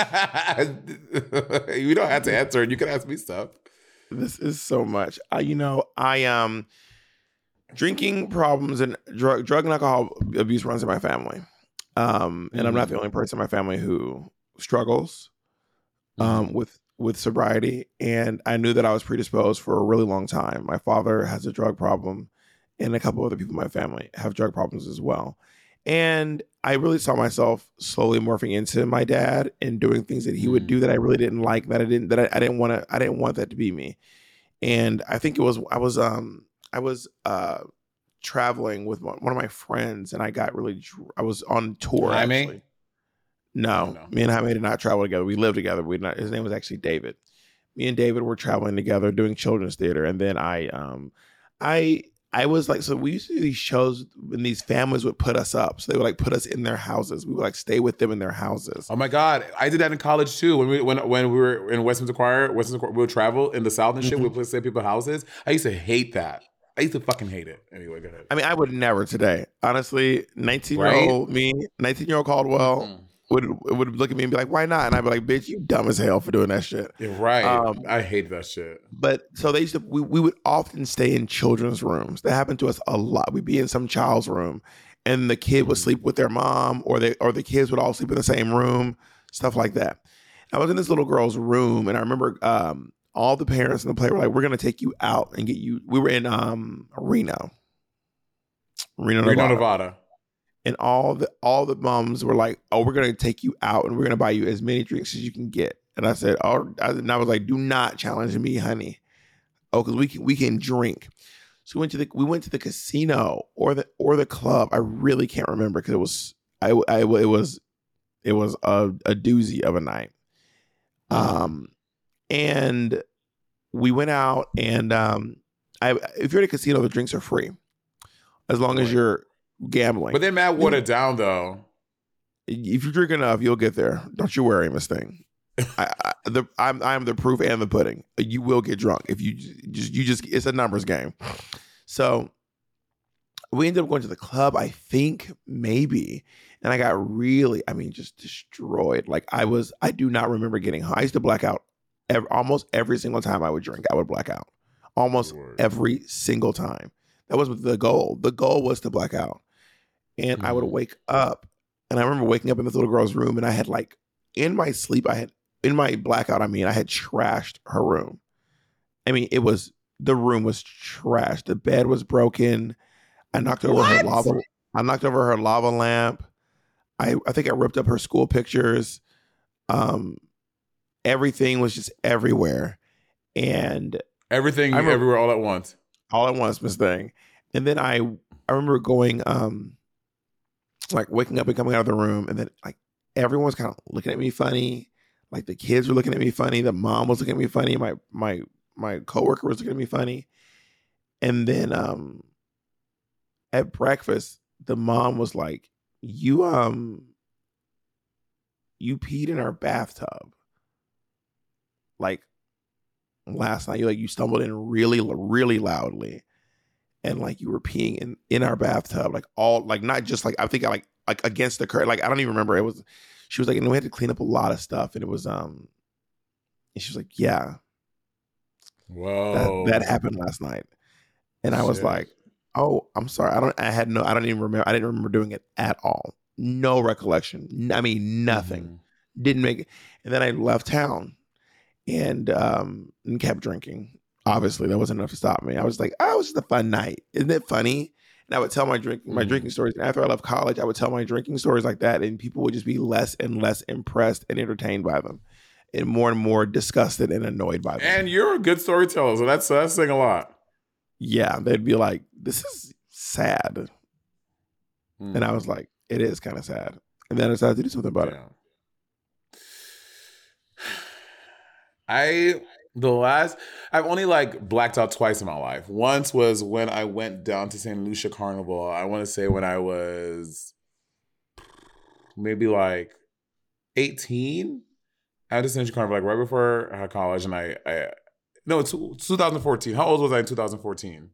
You don't have to answer it. You can ask me stuff. This is so much. I drinking problems and drug and alcohol abuse runs in my family. And I'm not the only person in my family who struggles with sobriety. And I knew that I was predisposed for a really long time. My father has a drug problem, and a couple other people in my family have drug problems as well. And I really saw myself slowly morphing into my dad and doing things that he would do that I really didn't like, that I didn't want that to be me. And I think I was traveling with one of my friends, and I was on tour. Jaime? Actually. No, me and Jaime did not travel together. We lived together. His name was actually David. Me and David were traveling together doing children's theater. And then I was like, so we used to do these shows and these families would put us up. So they would like put us in their houses. We would like stay with them in their houses. Oh my God. I did that in college too. When we were in Westminster Choir, we would travel in the South and shit. We would stay at people's houses. I used to hate that. I used to fucking hate it. Anyway, go ahead. I mean, I would never today. Honestly, 19-year-old Caldwell would look at me and be like, why not? And I'd be like, bitch, you dumb as hell for doing that shit. You're right. I hate that shit. But so we would often stay in children's rooms. That happened to us a lot. We'd be in some child's room and the kid would sleep with their mom, or the kids would all sleep in the same room, stuff like that. I was in this little girl's room, and I remember all the parents in the play were like, we're going to take you out and get you. We were in Reno, Nevada. And all the moms were like, oh, we're going to take you out and we're going to buy you as many drinks as you can get. And I said, and I was like, do not challenge me, honey. Oh, because we can drink. So we went to the casino or the club. I really can't remember because it was a doozy of a night. And we went out, and if you're at a casino, the drinks are free as long as you're gambling. But they're mad watered down though. If you drink enough, you'll get there. Don't you worry, Miss Thing. I'm the proof and the pudding. You will get drunk if you just it's a numbers game. So we ended up going to the club, I think, maybe, and I got really, just destroyed. Like I do not remember getting high. I used to black out almost every single time I would drink. I would black out almost every single time. That was the goal. The goal was to black out, and I would wake up. And I remember waking up in this little girl's room, and I had in my sleep, in my blackout, I had trashed her room. The room was trashed. The bed was broken. I knocked over her lava. I knocked over her lava lamp. I think I ripped up her school pictures. Everything was just everywhere. And everything everywhere all at once. All at once, Miss Thing. And then I remember going, waking up and coming out of the room, and then everyone was kind of looking at me funny. Like the kids were looking at me funny. The mom was looking at me funny. My coworker was looking at me funny. And then at breakfast, the mom was like, you peed in our bathtub. Like last night, you stumbled in really, really loudly. And you were peeing in our bathtub, not just I think against the curtain. I don't even remember. She was like, and we had to clean up a lot of stuff. And it was, and she was like, yeah. Whoa. That happened last night. And I was like, oh, I'm sorry. I didn't remember doing it at all. No recollection. Nothing. Didn't make it. And then I left town and kept drinking. Obviously, that wasn't enough to stop me. I was like, oh, it was just a fun night. Isn't it funny? And I would tell my drinking stories. And after I left college, I would tell my drinking stories like that, and people would just be less and less impressed and entertained by them, and more disgusted and annoyed by them. And you're a good storyteller, so that's saying a lot. Yeah, they'd be like, this is sad. And I was like, it is kind of sad. And then I decided to do something about it. I've only like blacked out twice in my life. Once was when I went down to St. Lucia Carnival. I want to say when I was maybe like 18. I had to St. Lucia Carnival like right before I had college, and no, 2014. How old was I in 2014?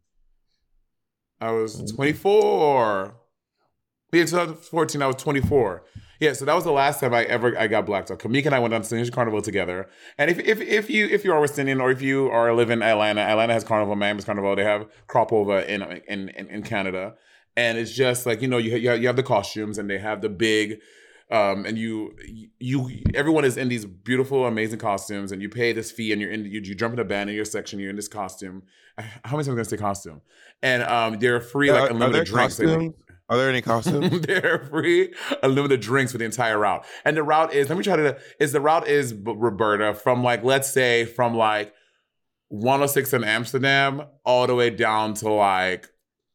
I was 24. Yeah, 2014, I was 24. Yeah, so that was the last time I got blacked out. Kamika and I went on to St. Lucia Carnival together. And if you are West Indian or if you are live in Atlanta has Carnival, Miami's Carnival. They have Crop Over in Canada, and it's just like you have the costumes and they have the big. And everyone is in these beautiful, amazing costumes, and you pay this fee, and you jump in a band in your section. You're in this costume. How many times am I gonna say costume? And they're free like unlimited drinks. Are there any costumes? They're free unlimited drinks for the entire route. And the route is Roberta from like let's say from like 106 in Amsterdam all the way down to like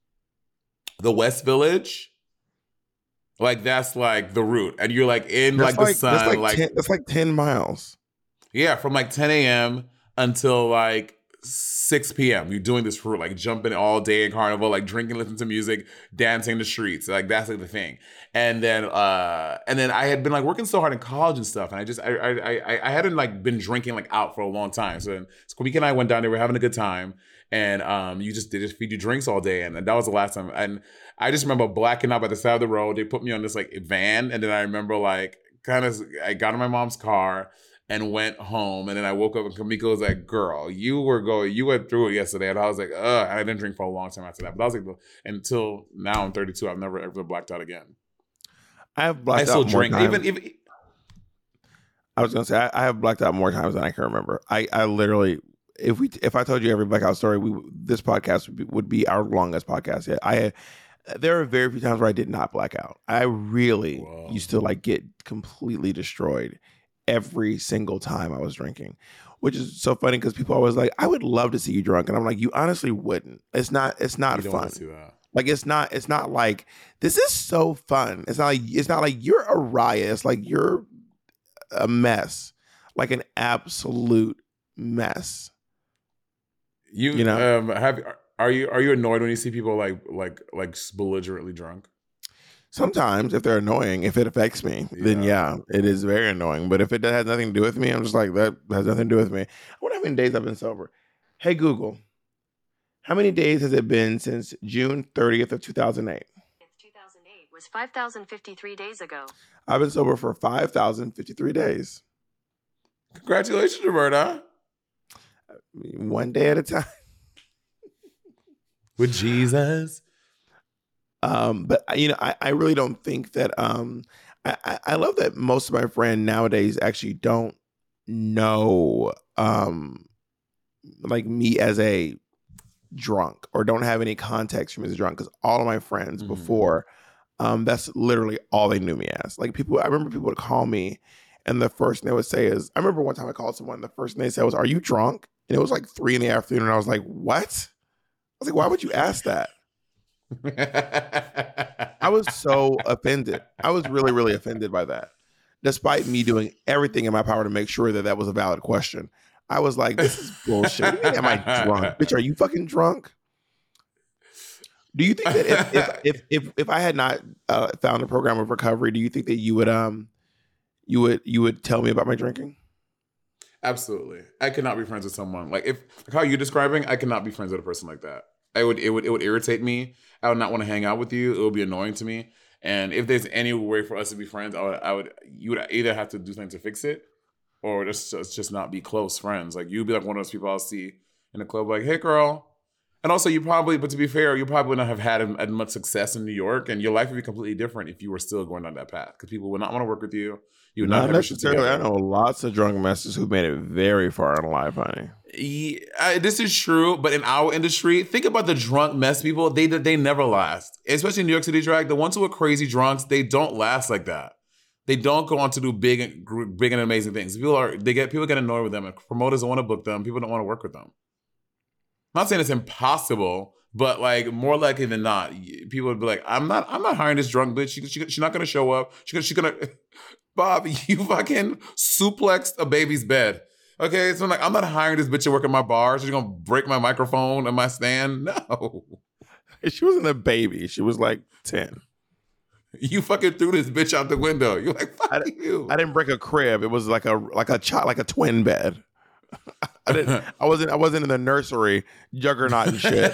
the West Village. Like that's like the route, and you're like in that's like the sun. That's like 10 miles. Yeah, from like 10 a.m. until like 6 p.m. You're doing this route, like jumping all day in Carnival, like drinking, listening to music, dancing the streets. Like that's like the thing. And then I had been like working so hard in college and stuff, and I hadn't like been drinking like out for a long time. So Kamika and I went down there, we were having a good time, and they just feed you drinks all day, and that was the last time. And I just remember blacking out by the side of the road. They put me on this like van, and then I remember like I got in my mom's car and went home, and then I woke up and Kamika was like, "Girl, you went through it yesterday," and I was like, "Ugh," and I didn't drink for a long time after that. But I was like, until now I'm 32, I've never ever blacked out again. I have blacked out. I still drink, even. I was gonna say I have blacked out more times than I can remember. I literally. If I told you every blackout story, this podcast would be our longest podcast yet. There are very few times where I did not black out. I really used to like get completely destroyed every single time I was drinking, which is so funny because people always like, I would love to see you drunk, and I'm like, you honestly wouldn't. It's not fun. Like it's not like this is so fun. It's not like you're a riot. It's like you're a mess, like an absolute mess. You know, are you annoyed when you see people like belligerently drunk? Sometimes, if they're annoying, if it affects me, then yeah, it is very annoying. But if it has nothing to do with me, I'm just like, that has nothing to do with me. I wonder how many days I've been sober. Hey Google, how many days has it been since June 30th of 2008? 2008 was 5,053 days ago. I've been sober for 5,053 days. Congratulations, Roberta. One day at a time. With Jesus. But I really don't think that I love that most of my friends nowadays actually don't know like me as a drunk or don't have any context for me as a drunk, because all of my friends before that's literally all they knew me as. Like I remember people would call me and the first thing they would say is, I remember one time I called someone, the first thing they said was, "Are you drunk?" And it was like 3 p.m. and I was like, "What?" I was like, "Why would you ask that?" I was so offended. I was really, really offended by that. Despite me doing everything in my power to make sure that was a valid question, I was like, "This is bullshit. What do you mean, am I drunk? Bitch, are you fucking drunk?" Do you think that if I had not found a program of recovery, do you think that you would tell me about my drinking? Absolutely. I could not be friends with someone like how you're describing. I could not be friends with a person like that. It would irritate me. I would not want to hang out with you. It would be annoying to me. And if there's any way for us to be friends, you would either have to do something to fix it, or just not be close friends. Like you'd be like one of those people I'll see in the club, like, "Hey, girl." And also, but to be fair, you probably wouldn't have had as much success in New York, and your life would be completely different if you were still going down that path. Because people would not want to work with you. You would not necessarily. I know lots of drunk masters who made it very far in life, honey. Yeah, this is true, but in our industry, think about the drunk mess people. They never last, especially in New York City drag. The ones who are crazy drunks, they don't last like that. They don't go on to do big and amazing things. People get annoyed with them, and promoters don't want to book them. People don't want to work with them. I'm not saying it's impossible, but like more likely than not, people would be like, I'm not hiring this drunk bitch. She's not gonna show up. She's gonna Bob, you fucking suplexed a baby's bed. Okay, so I'm not hiring this bitch to work at my bar. She's gonna break my microphone and my stand. No. She wasn't a baby. She was like 10. You fucking threw this bitch out the window. You're like, fuck you. I didn't break a crib. It was like a twin bed. I wasn't in the nursery juggernaut and shit.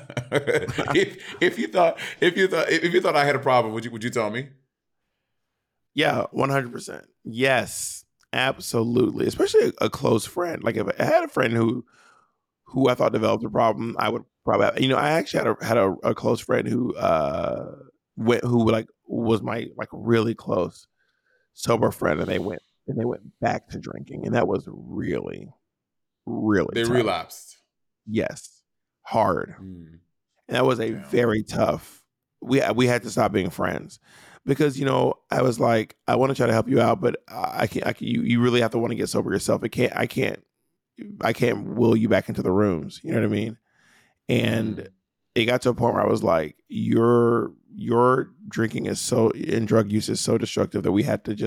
if you thought I had a problem, would you tell me? Yeah, 100%. Yes, absolutely. Especially a close friend. Like if I had a friend who I thought developed a problem, I would probably have, I actually had a close friend who was my like really close sober friend, and they went back to drinking, and that was really they tough. Relapsed. Yes, hard. And that was a very tough. We had to stop being friends because I was like, I want to try to help you out, but I can't. You really have to want to get sober yourself. I can't will you back into the rooms. You know what I mean? And it got to a point where I was like, your drinking is and drug use is so destructive that we had to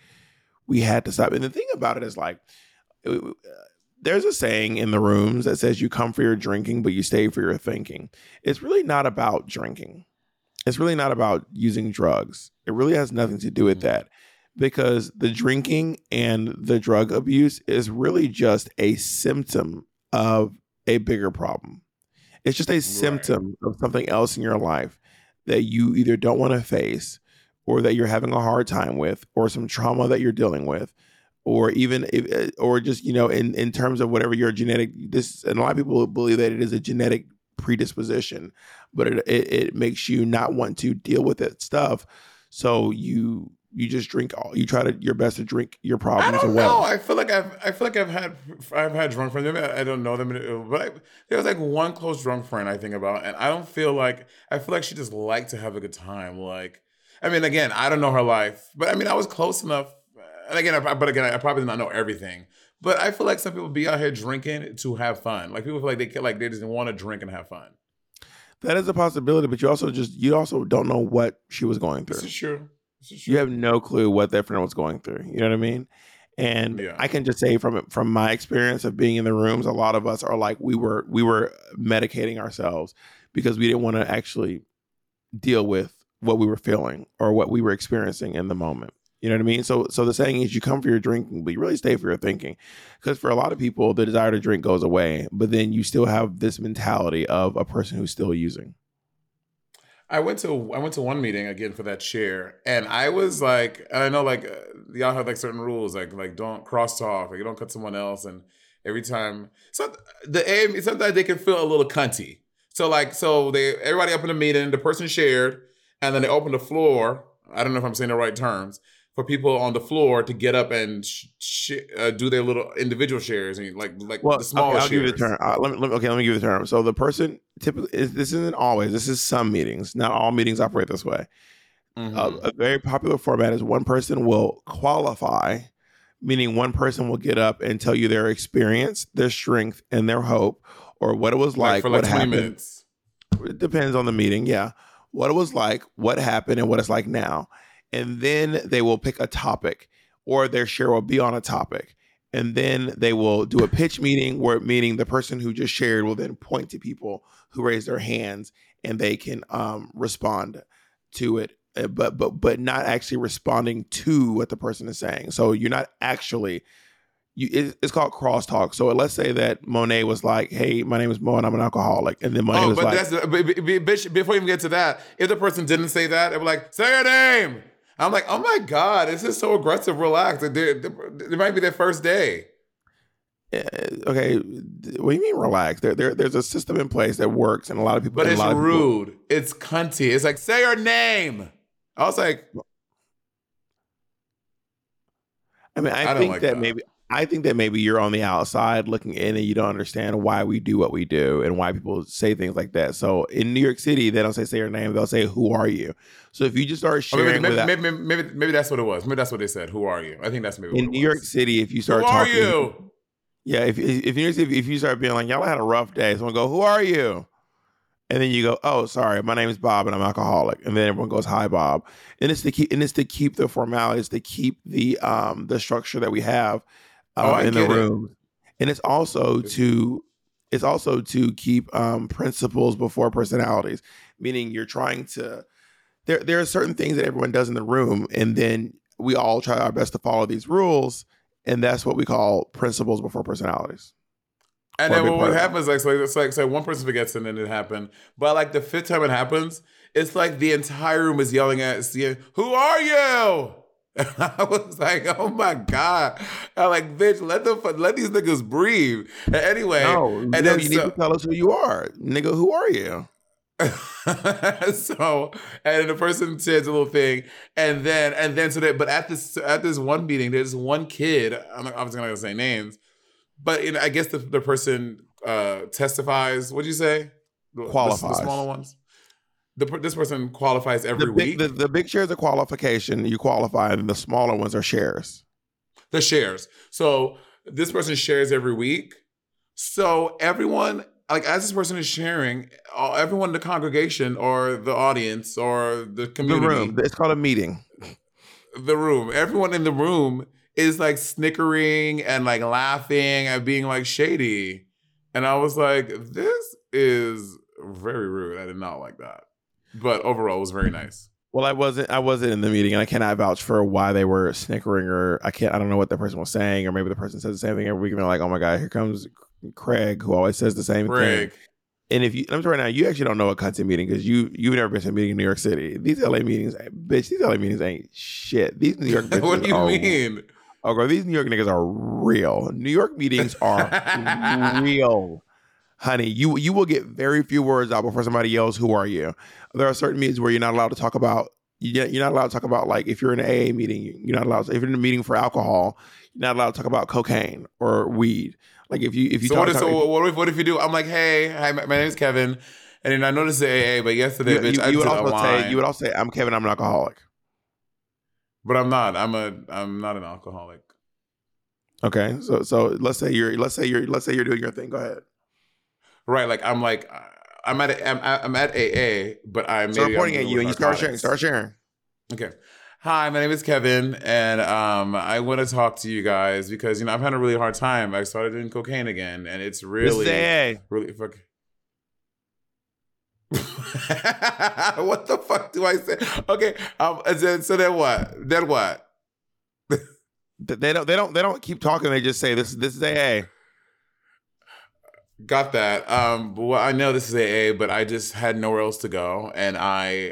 stop. And the thing about it is like, there's a saying in the rooms that says you come for your drinking, but you stay for your thinking. It's really not about drinking. It's really not about using drugs. It really has nothing to do with that, because the drinking and the drug abuse is really just a symptom of a bigger problem. It's just a symptom of something else in your life that you either don't want to face, or that you're having a hard time with, or some trauma that you're dealing with, or even or just in terms of whatever your genetic. And a lot of people believe that it is a genetic predisposition, but it makes you not want to deal with that stuff. So you just drink. You try your best to drink your problems away. No, I feel like I've had drunk friends. Maybe I don't know them, but there was like one close drunk friend I think about, and I feel like she just liked to have a good time. Like, I mean, again, I don't know her life, but I mean, I was close enough. And again, I probably did not know everything, but I feel like some people be out here drinking to have fun. Like people feel like they just want to drink and have fun. That is a possibility, but you also don't know what she was going through. This is true. You have no clue what that friend was going through. You know what I mean? And I can just say from my experience of being in the rooms, a lot of us are like, we were medicating ourselves because we didn't want to actually deal with what we were feeling or what we were experiencing in the moment. You know what I mean? So the saying is, you come for your drinking, but you really stay for your thinking. Because for a lot of people, the desire to drink goes away, but then you still have this mentality of a person who's still using. I went to one meeting again for that share, and I was like, and I know like y'all have like certain rules, like don't cross talk, like you don't cut someone else, and every time, so the aim sometimes they can feel a little cunty. So everybody up in the meeting, the person shared, and then they opened the floor. I don't know if I'm saying the right terms, for people on the floor to get up and do their little individual shares, and the smaller shares. I'll give you the term. Let me give you the term. So the person typically this isn't always. This is some meetings. Not all meetings operate this way. A very popular format is one person will qualify, meaning one person will get up and tell you their experience, their strength, and their hope, or what it was like for what 20 happened. Minutes. It depends on the meeting. Yeah, what it was like, what happened, and what it's like now. And then they will pick a topic, or their share will be on a topic. And then they will do a pitch meeting meaning the person who just shared will then point to people who raise their hands, and they can respond to it, but not actually responding to what the person is saying. So you're not actually, it's called crosstalk. So let's say that Monet was like, "Hey, my name is Mo and I'm an alcoholic," and then Monet was like, before you even get to that, if the person didn't say that, it would like, "Say your name." I'm like, oh my God, this is so aggressive. Relax. It might be their first day. Okay, what do you mean relax? There's a system in place that works, and a lot of people. But it's rude. It's cunty. It's like, say your name. I was like, I mean, I think that maybe you're on the outside looking in, and you don't understand why we do what we do and why people say things like that. So in New York City, they don't say your name; they'll say, "Who are you?" So if you just start sharing, maybe that's what it was. Maybe that's what they said. Who are you? I think that's maybe in New York City. If you start talking, who are you? Yeah, if you start being like, "Y'all had a rough day," someone go, "Who are you?" And then you go, "Oh, sorry, my name is Bob and I'm alcoholic." And then everyone goes, "Hi, Bob." And it's to keep the formalities, to keep the structure that we have in the room. And it's also to keep principles before personalities, meaning you're trying to. There are certain things that everyone does in the room, and then we all try our best to follow these rules, and that's what we call principles before personalities. And then what happens, so one person forgets and then it happened. But like the fifth time it happens, it's like the entire room is yelling at us, "Who are you?" And I was like, "Oh my God!" I'm like, "Bitch, let these niggas breathe." And anyway, and then you need to tell us who you are, nigga. Who are you? So, and then the person says a little thing, and then so that, but at this one meeting, there's one kid. I'm obviously not gonna say names, but I guess the person testifies. What'd you say? Qualifies. The smaller ones. This person qualifies every week. The big shares are qualification. You qualify, and the smaller ones are shares. The shares. So this person shares every week. So everyone, like as this person is sharing, everyone in the congregation or the audience or the community. The room. It's called a meeting. The room. Everyone in the room is like snickering and like laughing and being like shady. And I was like, this is very rude. I did not like that. But overall, it was very nice. Well, I wasn't in the meeting, and I cannot vouch for why they were snickering, or I don't know what the person was saying, or maybe the person says the same thing every week, and they're like, "Oh my God, here comes Craig, who always says the same thing." And if you, I'm sorry, right now, you actually don't know a content meeting because you've never been to a meeting in New York City. These LA meetings, bitch, these LA meetings ain't shit. These New York bitches what do you mean? Oh, girl, these New York niggas are real. New York meetings are real. Honey, you will get very few words out before somebody yells, "Who are you?" There are certain meetings where you're not allowed to talk about. You're not allowed to talk about, like, if you're in an AA meeting, you're not allowed to, if you're in a meeting for alcohol, you're not allowed to talk about cocaine or weed. Like if you so what if you do? I'm like, hi, my name is Kevin, and then I know this is AA, but yesterday, bitch, you would also say, "I'm Kevin, I'm an alcoholic." But I'm not. I'm not an alcoholic. Okay, so let's say you're doing your thing. Go ahead. Right, I'm at AA, but I'm so reporting at you, and you start sharing. Okay. Hi, my name is Kevin, and I want to talk to you guys because I've had a really hard time. I started doing cocaine again, and it's really fucking. What the fuck do I say? Okay, so then what? Then what? They don't keep talking. They just say this is AA. Got that. Well, I know this is AA, but I just had nowhere else to go, and I,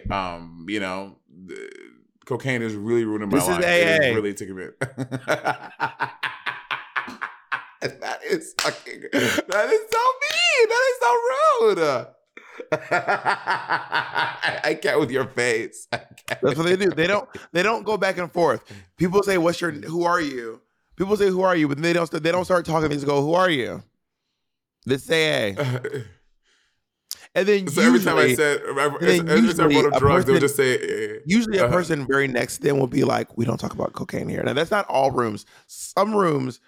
cocaine is really ruining my life. This is AA. It is really taking me. That is so mean. That is so rude. I can't with your face. That's what they do. They don't go back and forth. People say, who are you? People say, who are you? But they don't start talking. They just go, who are you? This is AA. And then so every time I said, every time I brought up drugs, they would just say, usually a person very next to them will be like, we don't talk about cocaine here. Now, that's not all rooms. Some rooms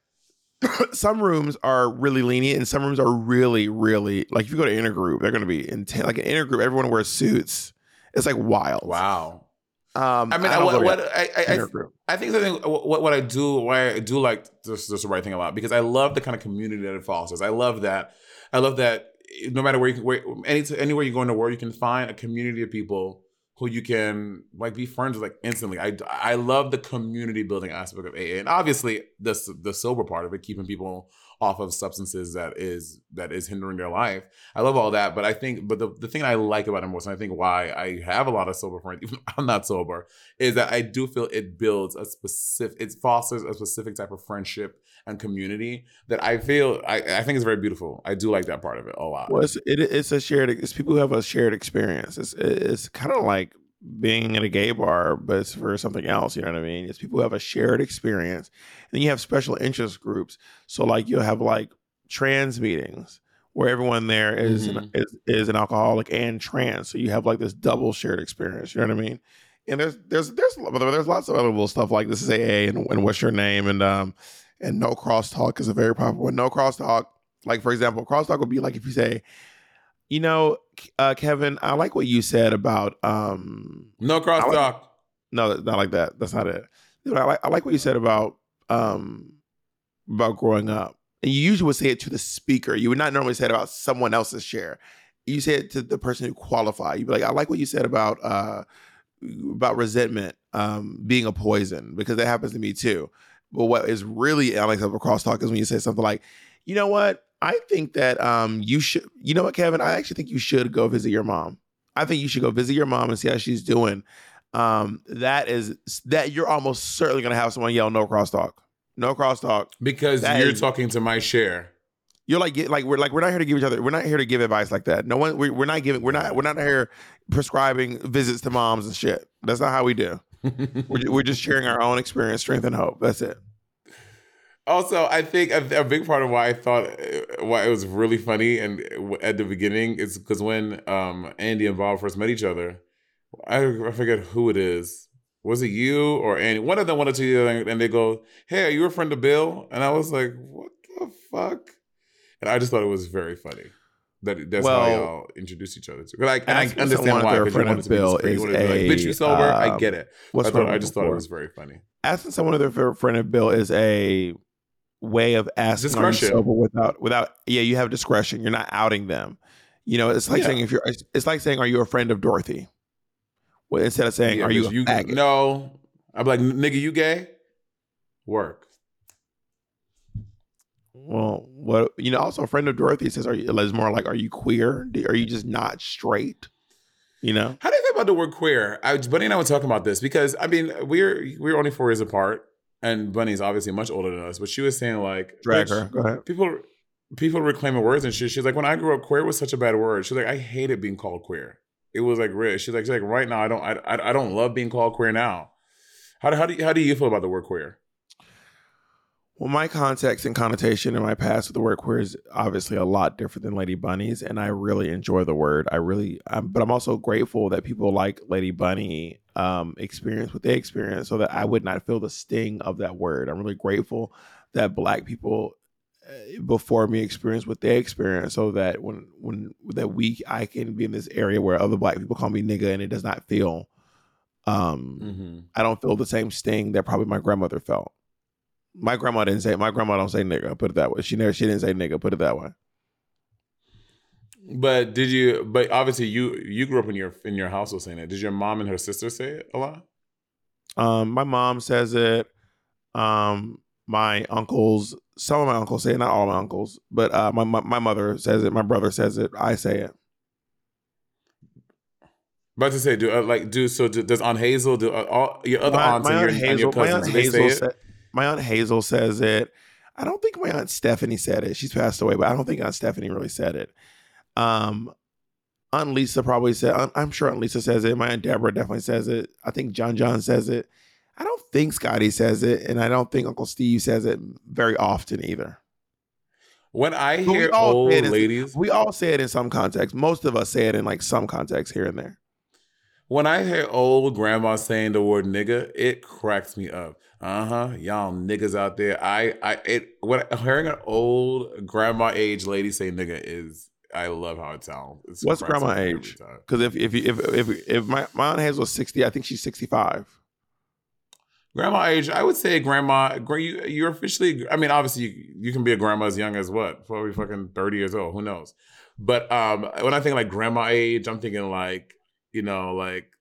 are really lenient, and some rooms are really, really, like if you go to intergroup, they're going to be intense. Like an intergroup, everyone wears suits. It's like wild. Wow. I think what I do, why I do like this writing a lot, because I love the kind of community that it fosters. I love that no matter anywhere you go in the world, you can find a community of people who you can like be friends with like instantly. I love the community building aspect of AA, and obviously the sober part of it, keeping people off of substances that is hindering their life. I love all that, but the thing I like about it most, and I think why I have a lot of sober friends, even I'm not sober, is that I do feel it fosters a specific type of friendship and community that I feel I think is very beautiful. I do like that part of it a lot. Well, it's people who have a shared experience. It's kind of like being in a gay bar, but it's for something else. You know what I mean? It's people who have a shared experience. And then you have special interest groups. So like you'll have like trans meetings where everyone there is an alcoholic and trans. So you have like this double shared experience. You know what I mean? And there's lots of other little stuff like this is AA and what's your name and no crosstalk is a very popular one. No crosstalk. Like for example, crosstalk would be like if you say, Kevin, I like what you said about no crosstalk. No, not like that. That's not it. I like what you said about growing up. And you usually would say it to the speaker. You would not normally say it about someone else's share. You say it to the person who qualified. You'd be like, I like what you said about resentment being a poison, because that happens to me too. But what is really unacceptable crosstalk is when you say something like, you know what? I think that you should, you know what, Kevin? I actually think you should go visit your mom. I think you should go visit your mom and see how she's doing. That you're almost certainly going to have someone yell, no crosstalk. No crosstalk. Because you're talking to my share. You're we're not here to give each other. We're not here to give advice like that. No one. We're not here prescribing visits to moms and shit. That's not how we do. we're just sharing our own experience, strength, and hope. That's it. Also, I think a big part of why it was really funny and at the beginning is because when Andy and Bob first met each other, I forget who it is. Was it you or Andy? One of them went up to the other and they go, "Hey, are you a friend of Bill?" And I was like, "What the fuck?" And I just thought it was very funny that's how y'all introduce each other to. Like, and I understand why. Because you wanted to Bill be is like, "Bitch, you sober?" I get it. I just thought it was very funny. Asking someone if they're a friend of Bill is a way of asking discretion. Are you sober without you have discretion. You're not outing them. You know, it's like saying it's like saying, are you a friend of Dorothy? Well, instead of saying, are you a faggot? No. I'm like, nigga, you gay? Work. Well, what also a friend of Dorothy says, is more like, are you queer? Are you just not straight? You know? How do you think about the word queer? Bunny and I were talking about this because I mean we're only 4 years apart. And Bunny's obviously much older than us, but she was saying like, drag her. Go ahead. People reclaiming words and shit. She's like, when I grew up, queer was such a bad word. She's like, I hated being called queer. It was like real. She's like right now, I don't love being called queer now. How do you feel about the word queer? Well, my context and connotation in my past with the word queer is obviously a lot different than Lady Bunny's, and I really enjoy the word. But I'm also grateful that people like Lady Bunny experience what they experience, so that I would not feel the sting of that word. I'm really grateful that Black people before me experience what they experience, so that I can be in this area where other Black people call me nigga, and it does not feel. I don't feel the same sting that probably my grandmother felt. My grandma don't say nigga, put it that way. She didn't say nigga, put it that way. But obviously you grew up in your household saying it. Did your mom and her sister say it a lot? My mom says it. My uncles, some of my uncles say it, not all my uncles, but my mother says it, my brother says it, I say it. About to say, does Aunt Hazel, do all your other aunts and your cousins, do they say it? My Aunt Hazel says it. I don't think my Aunt Stephanie said it. She's passed away, but I don't think Aunt Stephanie really said it. Aunt Lisa probably said, I'm sure Aunt Lisa says it. My Aunt Deborah definitely says it. I think John says it. I don't think Scotty says it, and I don't think Uncle Steve says it very often either. When I hear old ladies... We all say it in some context. Most of us say it in like some context here and there. When I hear old grandma saying the word nigga, it cracks me up. Y'all niggas out there. Hearing an old grandma age lady say nigga I love how it sounds. What's grandma age? Because if my Aunt Hazel was 60, I think she's 65. Grandma age, I would say you're officially, I mean, obviously you can be a grandma as young as what? Probably fucking 30 years old. Who knows? But when I think like grandma age, I'm thinking like, like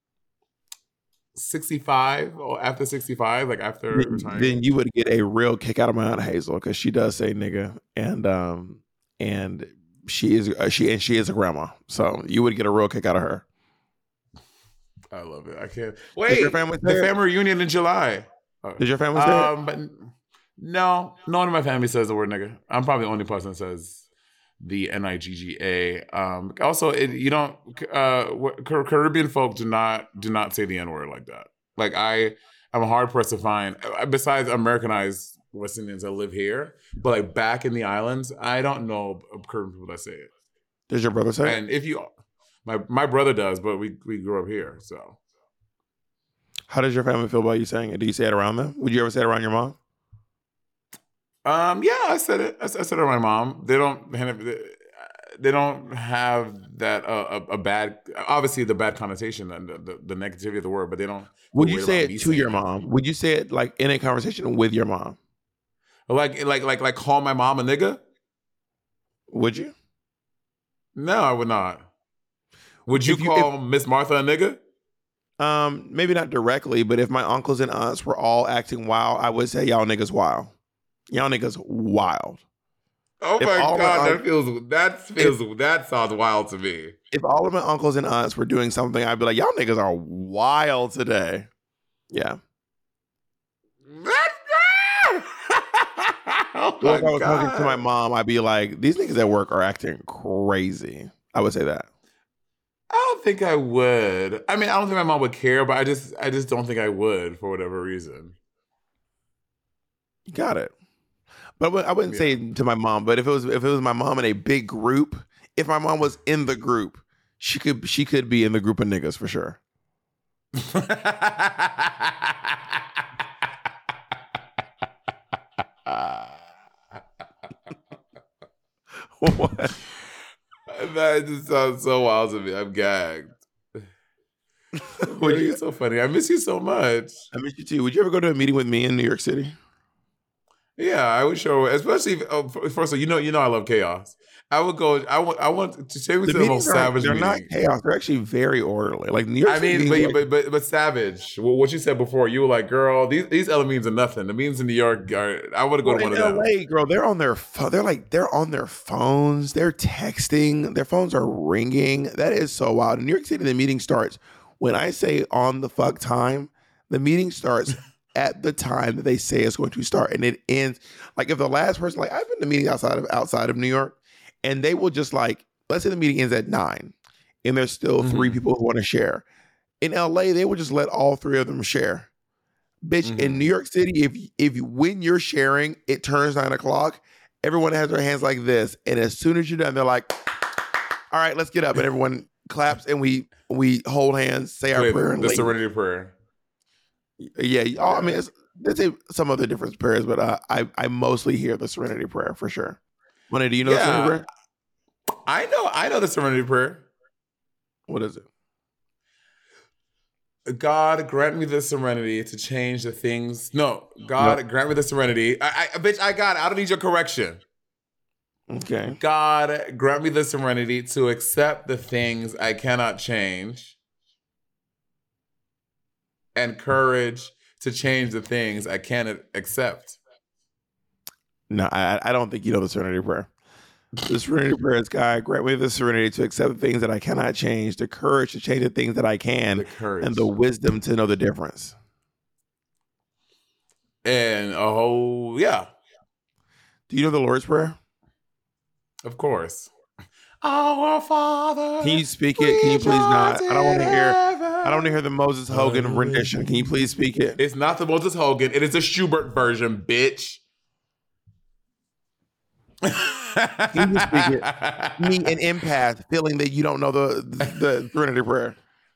65 or after 65, like after retiring. Then you would get a real kick out of my Aunt Hazel because she does say nigga, and she is a grandma, so you would get a real kick out of her. I love it. I can't wait. The family reunion in July. Did your family say it? But no one in my family says the word nigga. I'm probably the only person that says the Nigga. Also, Caribbean folk do not say the N-word like that. Like I'm hard pressed to find, besides Americanized West Indians that live here, but like back in the islands, I don't know of Caribbean people that say it. Does your brother say it? And if you, my brother does, but we grew up here, so. How does your family feel about you saying it? Do you say it around them? Would you ever say it around your mom? Yeah, I said it. I said it to my mom. They don't have that a bad, obviously the bad connotation and the negativity of the word, but they don't. Would you say it to your mom? Would you say it like in a conversation with your mom? Like call my mom a nigga? Would you? No, I would not. Would you If call Miss Martha a nigga? Maybe not directly, but if my uncles and aunts were all acting wild, I would say y'all niggas wild. Y'all niggas wild. Oh If my all God, my that sounds wild to me. If all of my uncles and aunts were doing something, I'd be like, y'all niggas are wild today. Yeah. Oh Or if I my was talking to my God. mom, I'd be like, these niggas at work are acting crazy. I would say that. I don't think I would. I mean, I don't think my mom would care, but I just don't think I would for whatever reason. You got it. But I wouldn't say it to my mom. But if it was my mom in a big group, if my mom was in the group, she could be in the group of niggas for sure. What? That just sounds so wild to me. I'm gagged. Would You're so funny. I miss you so much. I miss you too. Would you ever go to a meeting with me in New York City? Yeah, I would show, especially first of all, you know, I love chaos. I would go. I want to take me to the most savage they're meeting. not chaos. They're actually very orderly. Like New York I City mean, meetings, but savage. Well, what you said before, you were like, girl, these other meetings are nothing. The meetings in New York are. I would go to one in of them. LA, girl, they're on their they're on their phones. They're texting. Their phones are ringing. That is so wild. In New York City, the meeting starts when I say on the fuck time. The meeting starts at the time that they say it's going to start, and it ends like if the last person, like I've been to meetings outside of New York, and they will just like, let's say the meeting ends at 9 and there's still 3 people who want to share. In LA, they will just let all 3 of them share. Bitch, in New York City, if when you're sharing, it turns 9 o'clock, everyone has their hands like this. And as soon as you're done, they're like, all right, let's get up. And everyone claps and we hold hands, say our prayer and the leave. serenity prayer. Yeah. I mean, there's some other different prayers, but I mostly hear the serenity prayer for sure. Money, do you know the serenity prayer? I know the serenity prayer. What is it? God grant me the serenity to change the things. No, God grant me the serenity. Bitch, I got it. I don't need your correction. Okay. God grant me the serenity to accept the things I cannot change, and courage to change the things I cannot accept. No, I don't think you know the serenity prayer. The serenity prayer is, God, grant me the serenity to accept the things that I cannot change, the courage to change the things that I can, and the wisdom to know the difference. And yeah. Do you know the Lord's Prayer? Of course. Our Father. Can you speak it? Can you please not? I don't want to hear the Moses Hogan rendition. Can you please speak it? It's not the Moses Hogan. It is the Schubert version, bitch. Can you speak it? Me, an empath, feeling that you don't know the Trinity prayer.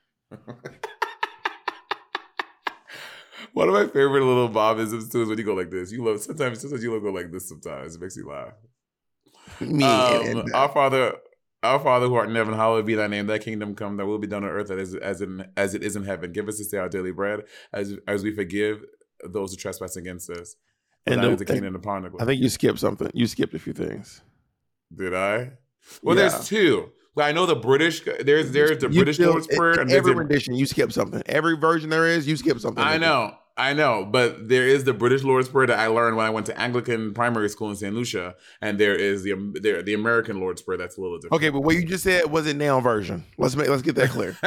One of my favorite little Bobisms too is when you go like this. Sometimes you go like this. Sometimes it makes you laugh. Me, our Father who art in heaven, hallowed be thy name. Thy kingdom come. Thy will be done on earth as it is in heaven. Give us this day our daily bread, as we forgive those who trespass against us. And the kingdom upon the. I think you skipped something. You skipped a few things. Did I? Well, there's 2. Well, I know the British. There's the British Lord's Prayer, and every rendition you skip something. Every version there is, you skip something. I know, but there is the British Lord's Prayer that I learned when I went to Anglican primary school in St. Lucia, and there is the American Lord's Prayer that's a little different. Okay, but what you just said was a now version. Let's get that clear.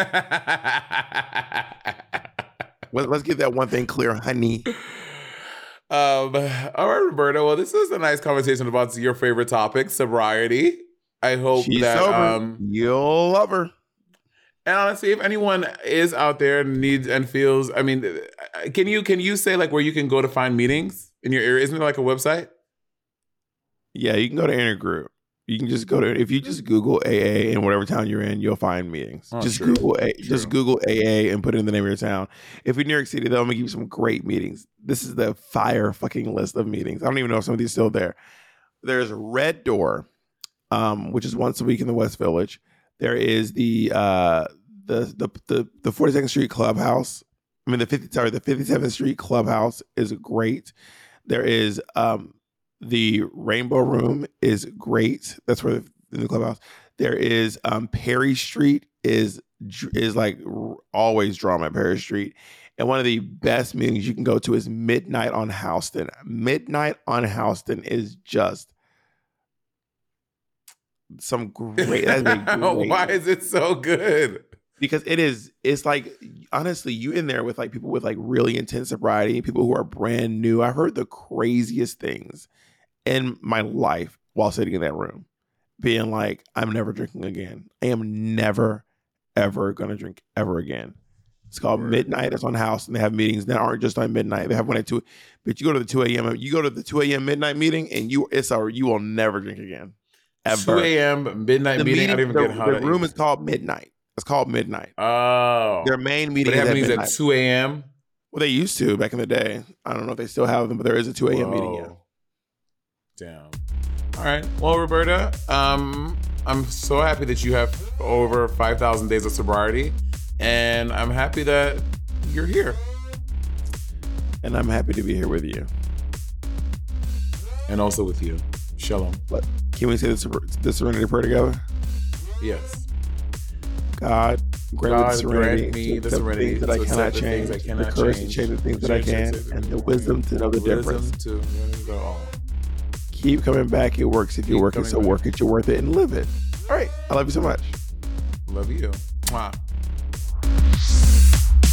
Let's get that one thing clear, honey. All right, Roberto. Well, this is a nice conversation about your favorite topic, sobriety. I hope She's that sober. You'll love her. And honestly, if anyone is out there and needs and feels, I mean, can you say like where you can go to find meetings in your area? Isn't there like a website? Yeah, you can go to Intergroup. You can just go to, if you just Google AA in whatever town you're in, you'll find meetings. Just Google AA and put it in the name of your town. If you're in New York City, they'll give you some great meetings. This is the fire fucking list of meetings. I don't even know if some of these are still there. There's Red Door, which is once a week in the West Village. There is the 42nd Street Clubhouse. I mean the 57th Street Clubhouse is great. There is The Rainbow Room is great. That's where the new clubhouse. There is Perry Street is like always drama at Perry Street. And one of the best meetings you can go to is Midnight on Houston. Midnight on Houston is just some great. That's a great Why is it so good? Because it's like, honestly, you in there with like people with like really intense sobriety, people who are brand new. I've heard the craziest things in my life while sitting in that room, being like, I'm never drinking again. I am never, ever going to drink ever again. It's called Midnight. It's on House, and they have meetings that aren't just on midnight. They have one at 2, but you go to the 2 a.m. You go to the 2 a.m. midnight meeting, and you will never drink again. Ever. 2 a.m. midnight meeting. I don't even get how the room is called Midnight. It's called Midnight. Oh. Their main meeting is at meetings midnight. at 2 a.m.? Well, they used to back in the day. I don't know if they still have them, but there is a 2 a.m. meeting. Yeah. Damn. All right. Well, Roberta, I'm so happy that you have over 5,000 days of sobriety, and I'm happy that you're here. And I'm happy to be here with you. And also with you. Shalom. But can we say the Serenity Prayer together? Yes. God, grant me the serenity things that I cannot change, the courage to change the things that I can, and the wisdom to know the difference. Keep coming back. It works if you work it, so work it, you're worth it, and live it. All right. I love you so much. Love you. Mwah.